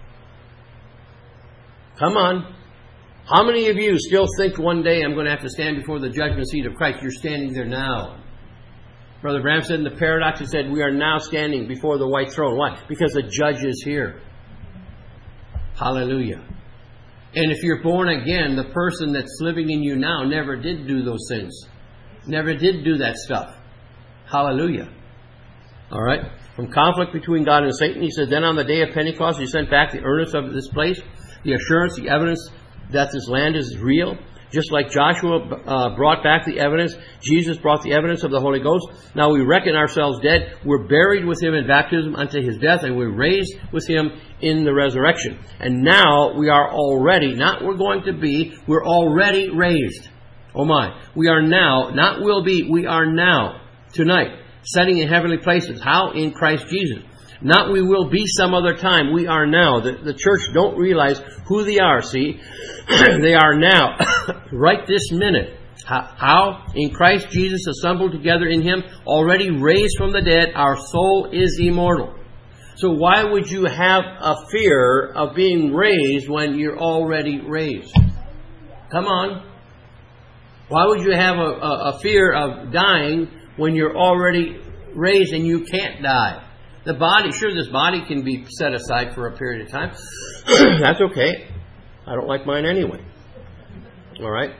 Come on. How many of you still think one day I'm going to have to stand before the judgment seat of Christ? You're standing there now. Brother Branham said in the paradox, he said, we are now standing before the white throne. Why? Because the judge is here. Hallelujah. And if you're born again, the person that's living in you now never did do those things. Never did do that stuff. Hallelujah. All right? From conflict between God and Satan, he said, then on the day of Pentecost, he sent back the earnest of this place, the assurance, the evidence that this land is real. Just like Joshua brought back the evidence, Jesus brought the evidence of the Holy Ghost. Now we reckon ourselves dead. We're buried with him in baptism unto his death, and we're raised with him in the resurrection. And now we are already, not we're going to be, we're already raised. Oh my. We are now, not will be, we are now, tonight, setting in heavenly places. How? In Christ Jesus. Not we will be some other time. We are now. The church don't realize who they are, see? They are now. Right this minute. How? In Christ Jesus, assembled together in him, already raised from the dead, our soul is immortal. So why would you have a fear of being raised when you're already raised? Come on. Why would you have a fear of dying when you're already raised and you can't die? The body, sure, this body can be set aside for a period of time. That's okay. I don't like mine anyway. All right?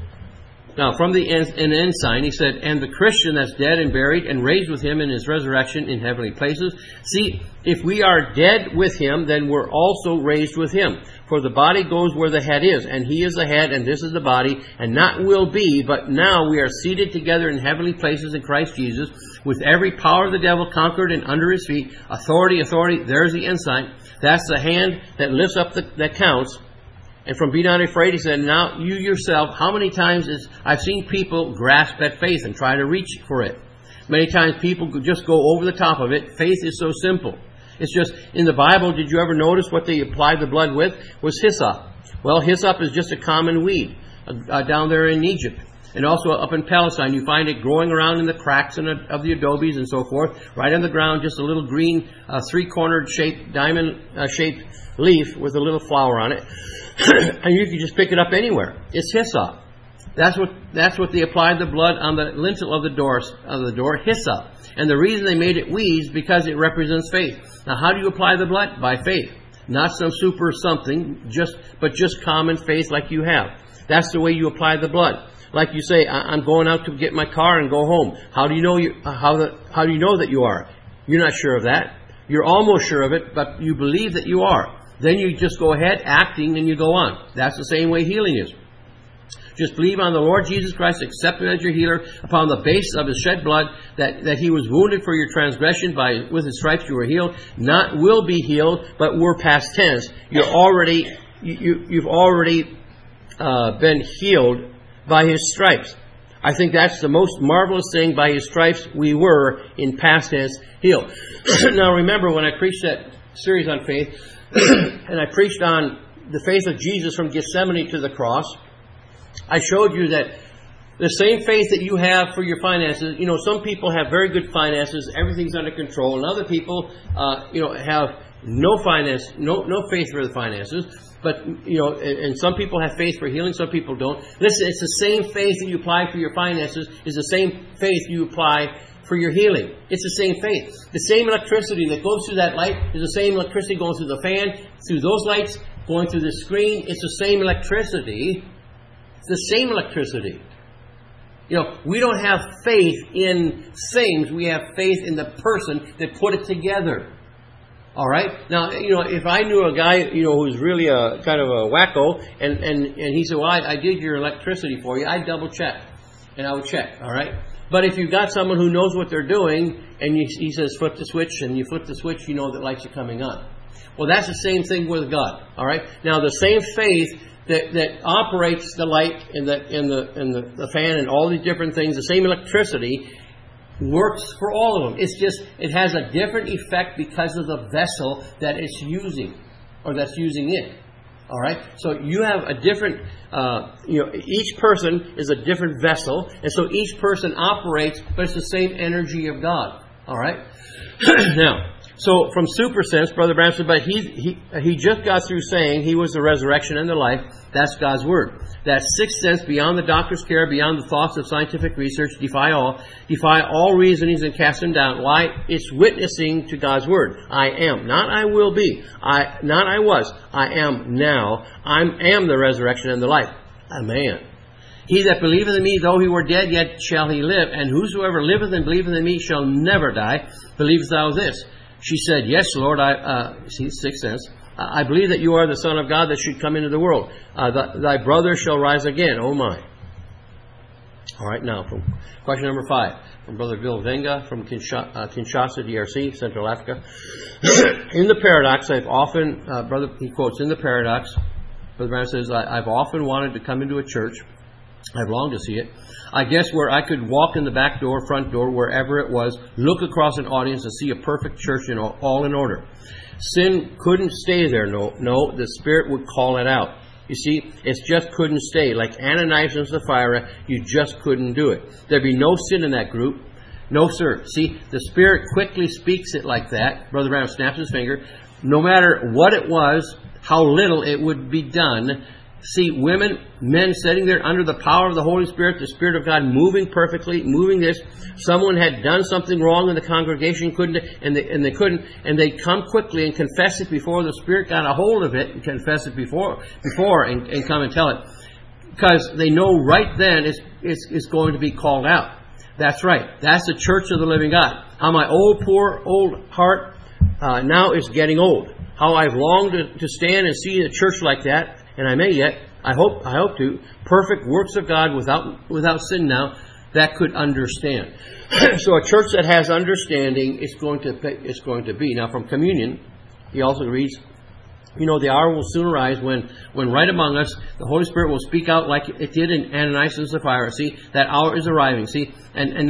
Now, from an ensign, he said, and the Christian that's dead and buried and raised with him in his resurrection in heavenly places. See, if we are dead with him, then we're also raised with him. For the body goes where the head is, and he is the head, and this is the body, and not will be, but now we are seated together in heavenly places in Christ Jesus, with every power of the devil conquered and under his feet. Authority, there's the ensign. That's the hand that lifts up that counts. And from be not afraid, he said, now you yourself, how many times I've seen people grasp at faith and try to reach for it. Many times people just go over the top of it. Faith is so simple. It's just, in the Bible, did you ever notice what they applied the blood with? Was hyssop. Well, hyssop is just a common weed down there in Egypt. And also up in Palestine, you find it growing around in the cracks of the adobes and so forth. Right on the ground, just a little green, three-cornered shaped, diamond-shaped leaf with a little flower on it. And you can just pick it up anywhere. It's hyssop. That's what they applied the blood on the lintel of the door, hyssop. And the reason they made it weeds because it represents faith. Now, how do you apply the blood? By faith. Not some super something, but just common faith like you have. That's the way you apply the blood. Like you say, I'm going out to get my car and go home. How do you know how do you know that you are? You're not sure of that. You're almost sure of it, but you believe that you are. Then you just go ahead acting and you go on. That's the same way healing is. Just believe on the Lord Jesus Christ, accept him as your healer, upon the basis of his shed blood, that he was wounded for your transgression, with his stripes you were healed. Not will be healed, but we're past tense. You've already been healed by his stripes. I think that's the most marvelous thing. By his stripes we were, in past tense, healed. Now remember, when I preached that series on faith, and I preached on the faith of Jesus from Gethsemane to the cross, I showed you that the same faith that you have for your finances, some people have very good finances, everything's under control, and other people, have no faith for the finances. But, and some people have faith for healing, some people don't. Listen, it's the same faith that you apply for your finances is the same faith you apply for your healing. It's the same faith. The same electricity that goes through that light is the same electricity going through the fan, through those lights, going through the screen. It's the same electricity. It's the same electricity. We don't have faith in things. We have faith in the person that put it together. All right? Now, if I knew a guy, who's really a kind of a wacko, and he said, well, I did your electricity for you, I'd double check. And I would check. All right? But if you've got someone who knows what they're doing, and he says, flip the switch, and you flip the switch, you know that lights are coming on. Well, that's the same thing with God. All right? Now, the same faith that operates the light and the fan and all these different things, the same electricity, works for all of them. It's just, it has a different effect because of the vessel that it's using, or that's using it. All right? So you have a different, each person is a different vessel, and so each person operates, but it's the same energy of God. All right? Now, so from super sense, Brother Branham said, but he just got through saying he was the resurrection and the life. That's God's Word. That sixth sense, beyond the doctor's care, beyond the thoughts of scientific research, defy all reasonings and cast them down. Why? It's witnessing to God's Word. I am. Not I will be. Not I was. I am now. I am the resurrection and the life. Amen. He that believeth in me, though he were dead, yet shall he live. And whosoever liveth and believeth in me shall never die. Believest thou this? She said, Yes, Lord. See, sixth sense. I believe that you are the Son of God that should come into the world. Thy brother shall rise again. Oh my. All right, now, from question number 5. From Brother Bill Venga from Kinshasa, DRC, Central Africa. In the paradox, I've often, he quotes, in the paradox, Brother Branham says, I've often wanted to come into a church. I've longed to see it. I guess where I could walk in the back door, front door, wherever it was, look across an audience and see a perfect church and all in order. Sin couldn't stay there. No, the Spirit would call it out. You see, it just couldn't stay. Like Ananias and Sapphira, you just couldn't do it. There'd be no sin in that group. No, sir. See, the Spirit quickly speaks it like that. Brother Branham snaps his finger. No matter what it was, how little it would be done. See, women, men sitting there under the power of the Holy Spirit, the Spirit of God moving perfectly, moving this. Someone had done something wrong in the congregation, they couldn't, and they'd come quickly and confess it before the Spirit got a hold of it, and confess it before and come and tell it. Because they know right then it's going to be called out. That's right. That's the church of the living God. How my poor old heart now is getting old. How I've longed to stand and see a church like that. And I may yet, I hope to, perfect works of God without sin now, that could understand. So a church that has understanding is going to be. Now from communion, he also reads, the hour will soon arise when right among us, the Holy Spirit will speak out like it did in Ananias and Sapphira. See, that hour is arriving. See, and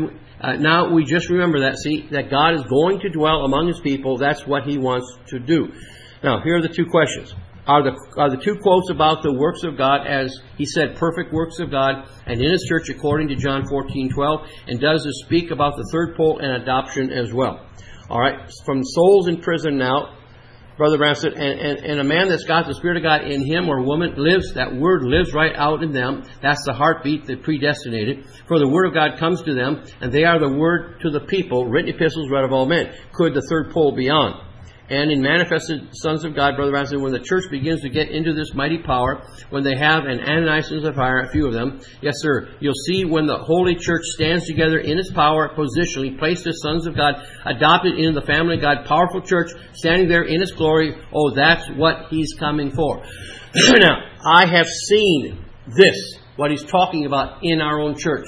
now we just remember that. See, that God is going to dwell among His people. That's what He wants to do. Now, here are the two questions. Are the two quotes about the works of God, as he said, perfect works of God, and in His church according to John 14:12, and does it speak about the third pole and adoption as well? All right, from souls in prison now, Brother Branham said, and a man that's got the Spirit of God in him or woman lives, that word lives right out in them. That's the heartbeat that predestinated. For the Word of God comes to them, and they are the Word to the people, written epistles read of all men. Could the third pole be on? And in manifested sons of God, Brother Branham said, when the church begins to get into this mighty power, when they have an Ananias and Sapphira, a few of them, yes, sir, you'll see when the Holy Church stands together in its power, positionally, placed as sons of God, adopted into the family of God, powerful church, standing there in its glory. Oh, that's what He's coming for. Now, I have seen this, what he's talking about in our own church.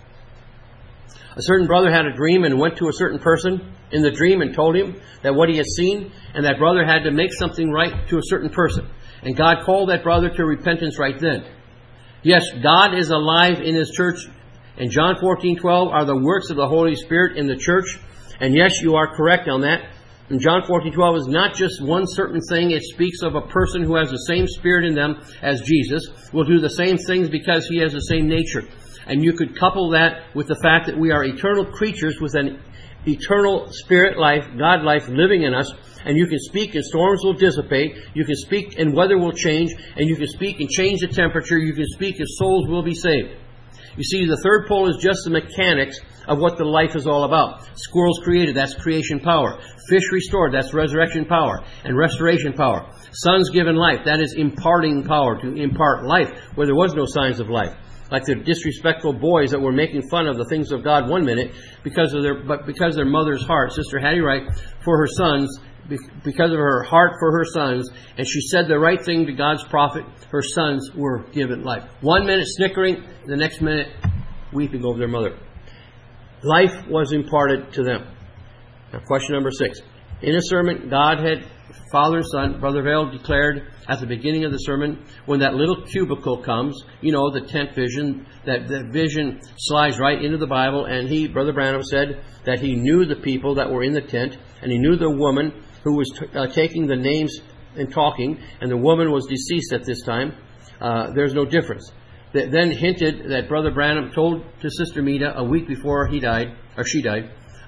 A certain brother had a dream and went to a certain person in the dream and told him that what he had seen, and that brother had to make something right to a certain person. And God called that brother to repentance right then. Yes, God is alive in His church. And John 14:12 are the works of the Holy Spirit in the church. And yes, you are correct on that. And John 14:12 is not just one certain thing. It speaks of a person who has the same Spirit in them as Jesus, will do the same things because He has the same nature. And you could couple that with the fact that we are eternal creatures with an eternal spirit life, God life living in us. And you can speak and storms will dissipate. You can speak and weather will change. And you can speak and change the temperature. You can speak and souls will be saved. You see, the third pole is just the mechanics of what the life is all about. Squirrels created, that's creation power. Fish restored, that's resurrection power and restoration power. Sons given life, that is imparting power, to impart life where there was no signs of life. Like the disrespectful boys that were making fun of the things of God one minute because of their mother's heart, Sister Hattie Wright, for her sons, because of her heart for her sons, and she said the right thing to God's prophet, her sons were given life. 1 minute snickering, the next minute weeping over their mother. Life was imparted to them. Now, question number 6. In a sermon, Godhead, Father and Son, Brother Vail declared at the beginning of the sermon, when that little cubicle comes, the tent vision, that vision slides right into the Bible, and Brother Branham said that he knew the people that were in the tent, and he knew the woman who was taking the names and talking, and the woman was deceased at this time. There's no difference. Then hinted that Brother Branham told to Sister Mita a week before he died, or she died.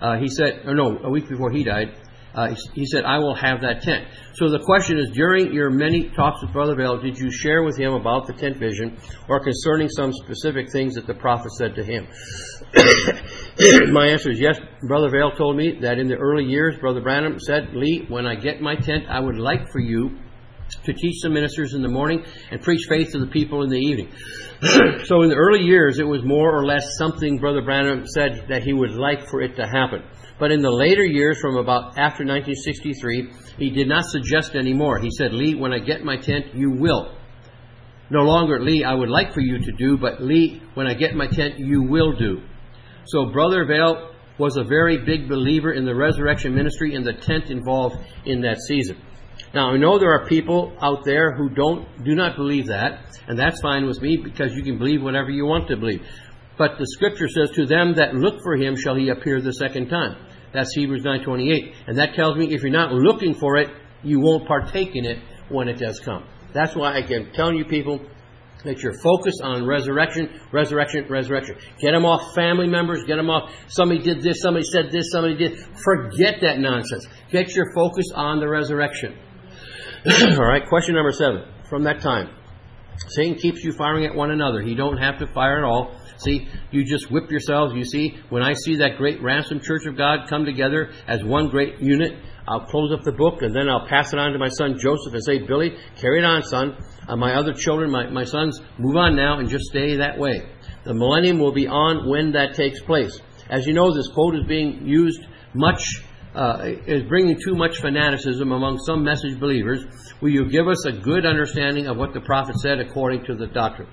A week before he died. He said, I will have that tent. So the question is, during your many talks with Brother Vail, did you share with him about the tent vision or concerning some specific things that the prophet said to him? My answer is yes. Brother Vail told me that in the early years, Brother Branham said, Lee, when I get my tent, I would like for you to teach the ministers in the morning and preach faith to the people in the evening. So in the early years, it was more or less something Brother Branham said that he would like for it to happen. But in the later years, from about after 1963, he did not suggest anymore. He said, Lee, when I get my tent, you will. No longer, Lee, I would like for you to do, but Lee, when I get my tent, you will do. So Brother Vail was a very big believer in the resurrection ministry and the tent involved in that season. Now, I know there are people out there who do not believe that, and that's fine with me because you can believe whatever you want to believe. But the Scripture says, to them that look for Him shall He appear the second time. That's Hebrews 9:28. And that tells me if you're not looking for it, you won't partake in it when it does come. That's why I can tell you people that you're focused on resurrection, resurrection, resurrection. Get them off family members. Get them off, somebody did this, somebody said this, somebody did. Forget that nonsense. Get your focus on the resurrection. All right, question number 7. From that time, Satan keeps you firing at one another. He don't have to fire at all. See, you just whip yourselves. You see, when I see that great ransom church of God come together as one great unit, I'll close up the book and then I'll pass it on to my son Joseph and say, Billy, carry it on, son. My other children, my sons, move on now and just stay that way. The millennium will be on when that takes place. As you know, this quote is being used is bringing too much fanaticism among some message believers. Will you give us a good understanding of what the prophet said according to the doctrine?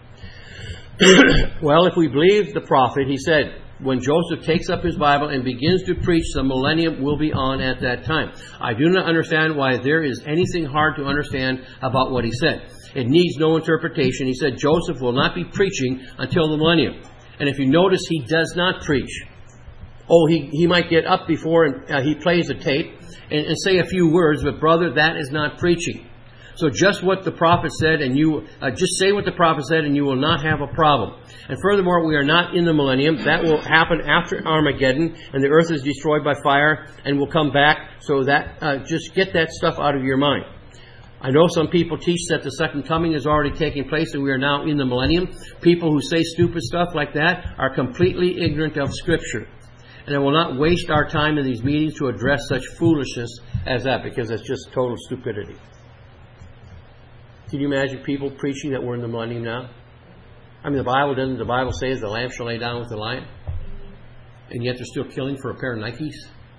Well, if we believe the prophet, he said, when Joseph takes up his Bible and begins to preach, the millennium will be on at that time. I do not understand why there is anything hard to understand about what he said. It needs no interpretation. He said Joseph will not be preaching until the millennium. And if you notice, he does not preach. Oh, he might get up before and he plays a tape and say a few words, but brother, that is not preaching. So just what the prophet said, and you just say what the prophet said, and you will not have a problem. And furthermore, we are not in the millennium. That will happen after Armageddon, and the earth is destroyed by fire, and will come back. So that just get that stuff out of your mind. I know some people teach that the second coming is already taking place, and we are now in the millennium. People who say stupid stuff like that are completely ignorant of Scripture. And I will not waste our time in these meetings to address such foolishness as that, because it's just total stupidity. Can you imagine people preaching that we're in the millennium now? I mean, doesn't the Bible say the lamb shall lay down with the lion? And yet they're still killing for a pair of Nikes?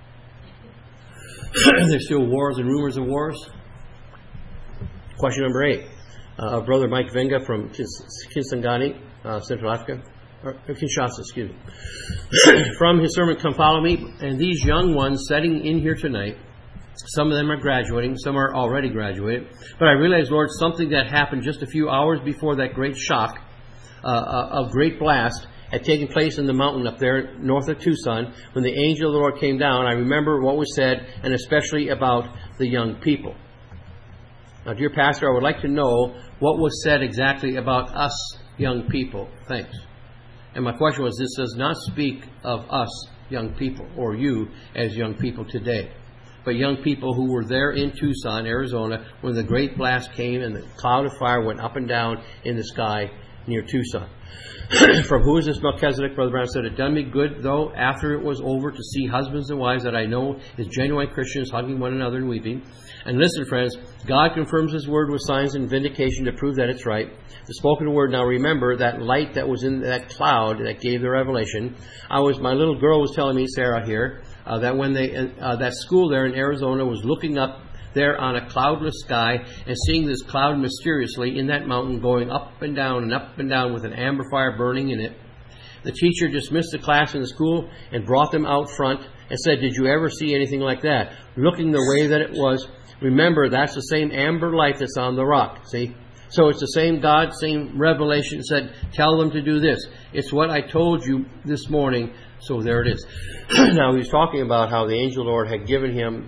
There's still wars and rumors of wars? Question number 8. Brother Mike Venga from Kisangani, Central Africa. Kinshasa, excuse me. From his sermon, Come Follow Me. And these young ones sitting in here tonight, some of them are graduating, some are already graduated. But I realize, Lord, something that happened just a few hours before that great shock, a great blast, had taken place in the mountain up there north of Tucson. When the angel of the Lord came down, I remember what was said, and especially about the young people. Now, dear Pastor, I would like to know what was said exactly about us young people. Thanks. And my question was, this does not speak of us young people, or you as young people today, but young people who were there in Tucson, Arizona, when the great blast came and the cloud of fire went up and down in the sky near Tucson. From who is this Melchizedek? Brother Brown said, it done me good, though, after it was over, to see husbands and wives that I know is genuine Christians hugging one another and weeping. And listen, friends, God confirms His word with signs and vindication to prove that it's right. The spoken word. Now remember that light that was in that cloud that gave the revelation. My little girl was telling me, Sarah here, that when that school there in Arizona was looking up there on a cloudless sky and seeing this cloud mysteriously in that mountain going up and down with an amber fire burning in it. The teacher dismissed the class in the school and brought them out front and said, did you ever see anything like that? Looking the way that it was, remember, that's the same amber light that's on the rock, see? So it's the same God, same revelation said, tell them to do this. It's what I told you this morning, so there it is. Now, he's talking about how the angel of the Lord had given him,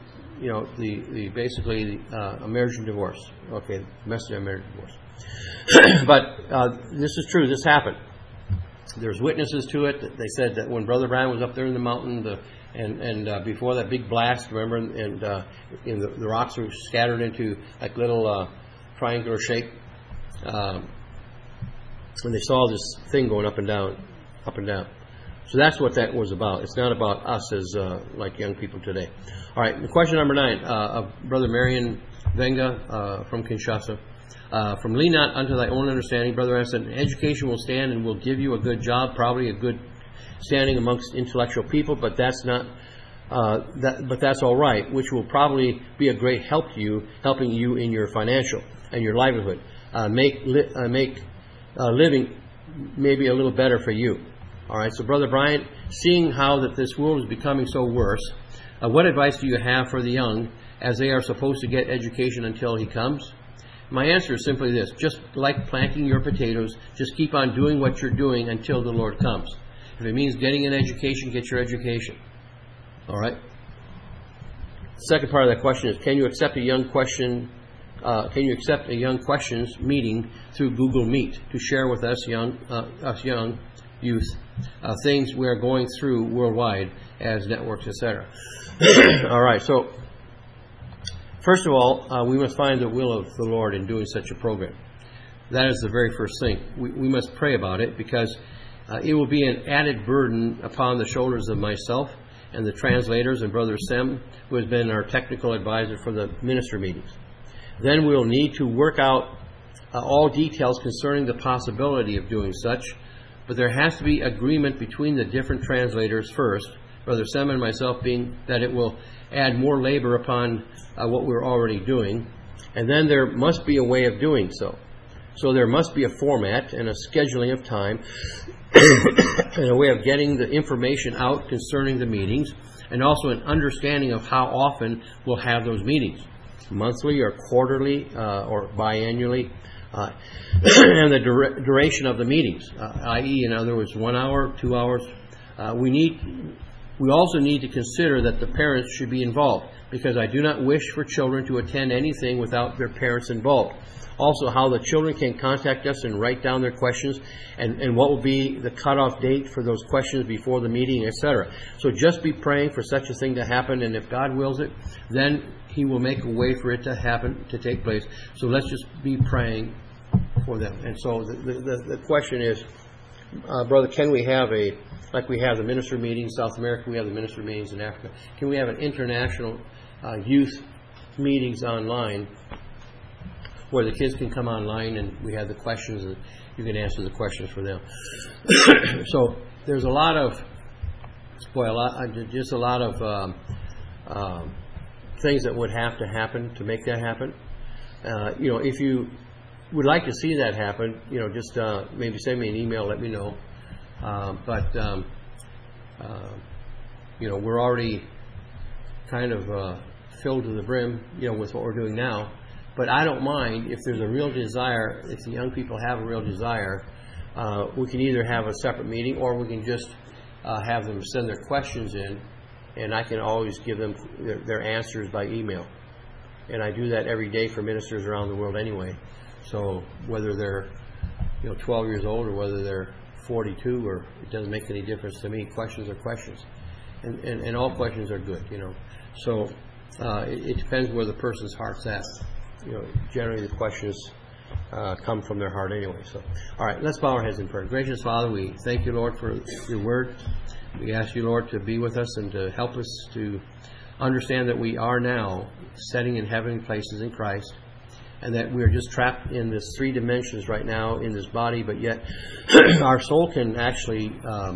a marriage and divorce. Okay, message on marriage and divorce. But this is true, this happened. There's witnesses to it. They said that when Brother Brian was up there in the mountain, before that big blast, remember, and the rocks were scattered into like little triangular shape. When they saw this thing going up and down, So that's what that was about. It's not about us as like young people today. All right, question number 9 of Brother Marion Venga from Kinshasa. From lean not unto thy own understanding, Brother Ram said, education will stand and will give you a good job, probably a good standing amongst intellectual people, but that's not. But that's all right, which will probably be a great help to you, helping you in your financial and your livelihood. Make living maybe a little better for you. All right, so Brother Bryant, seeing how that this world is becoming so worse, what advice do you have for the young as they are supposed to get education until he comes? My answer is simply this: just like planting your potatoes, just keep on doing what you're doing until the Lord comes. If it means getting an education, get your education. All right. Second part of that question is: can you accept a young questions meeting through Google Meet to share with us young youth things we are going through worldwide as networks, etc. All right. So first of all, we must find the will of the Lord in doing such a program. That is the very first thing. We must pray about it, because it will be an added burden upon the shoulders of myself and the translators and Brother Sem, who has been our technical advisor for the minister meetings. Then we'll need to work out all details concerning the possibility of doing such, but there has to be agreement between the different translators first, Brother Sem and myself, being that it will add more labor upon what we're already doing, and then there must be a way of doing so. So there must be a format and a scheduling of time and a way of getting the information out concerning the meetings, and also an understanding of how often we'll have those meetings, monthly or quarterly or biannually, and the duration of the meetings, i.e., in other words, 1 hour, 2 hours. We also need to consider that the parents should be involved, because I do not wish for children to attend anything without their parents involved. Also, how the children can contact us and write down their questions, and what will be the cutoff date for those questions before the meeting, etc. So just be praying for such a thing to happen, and if God wills it, then He will make a way for it to happen, to take place. So let's just be praying for them. And so the question is, brother, can we have like we have the minister meetings in South America, we have the minister meetings in Africa, can we have an international youth meetings online, where the kids can come online and we have the questions and you can answer the questions for them? So there's a lot of things that would have to happen to make that happen. If you would like to see that happen, just maybe send me an email, let me know. We're already kind of filled to the brim, with what we're doing now. But I don't mind if there's a real desire, if the young people have a real desire, we can either have a separate meeting, or we can just have them send their questions in, and I can always give them their answers by email. And I do that every day for ministers around the world anyway. So whether they're 12 years old or whether they're 42, or it doesn't make any difference to me. Questions are questions, and all questions are good. So it depends where the person's heart's at. Generally the questions come from their heart anyway. So, all right, let's bow our heads in prayer. Gracious Father, we thank you, Lord, for your word. We ask you, Lord, to be with us and to help us to understand that we are now setting in heavenly places in Christ, and that we're just trapped in this 3 dimensions right now in this body, but yet our soul can actually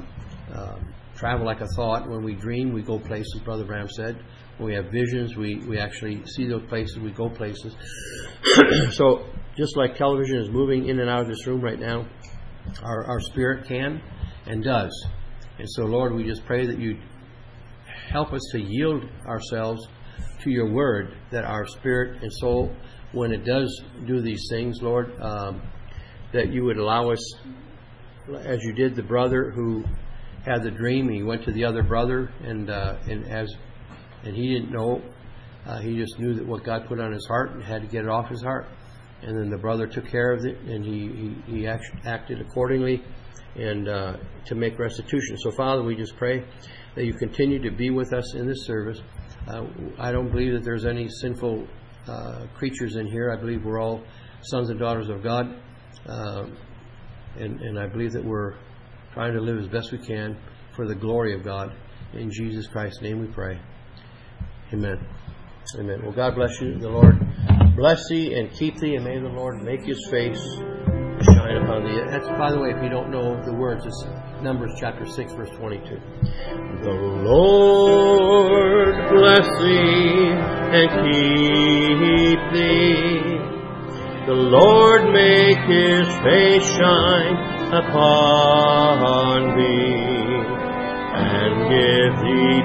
travel like a thought. When we dream, we go places, Brother Bram said. When we have visions, we actually see those places, we go places. So just like television is moving in and out of this room right now, our spirit can and does. And so, Lord, we just pray that you help us to yield ourselves to your word, that our spirit and soul, when it does do these things, Lord, that you would allow us, as you did the brother who had the dream. He went to the other brother, and he didn't know. He just knew that what God put on his heart and had to get it off his heart. And then the brother took care of it, and he acted accordingly, and to make restitution. So, Father, we just pray that you continue to be with us in this service. I don't believe that there's any sinful creatures in here. I believe we're all sons and daughters of God, and I believe that we're trying to live as best we can for the glory of God. In Jesus Christ's name we pray. Amen. Amen. Well, God bless you. The Lord bless thee and keep thee, and may the Lord make His face shine upon thee. That's, by the way, if you don't know the words, it's Numbers chapter 6, verse 22. The Lord bless thee and keep thee. The Lord make His face shine upon thee and give thee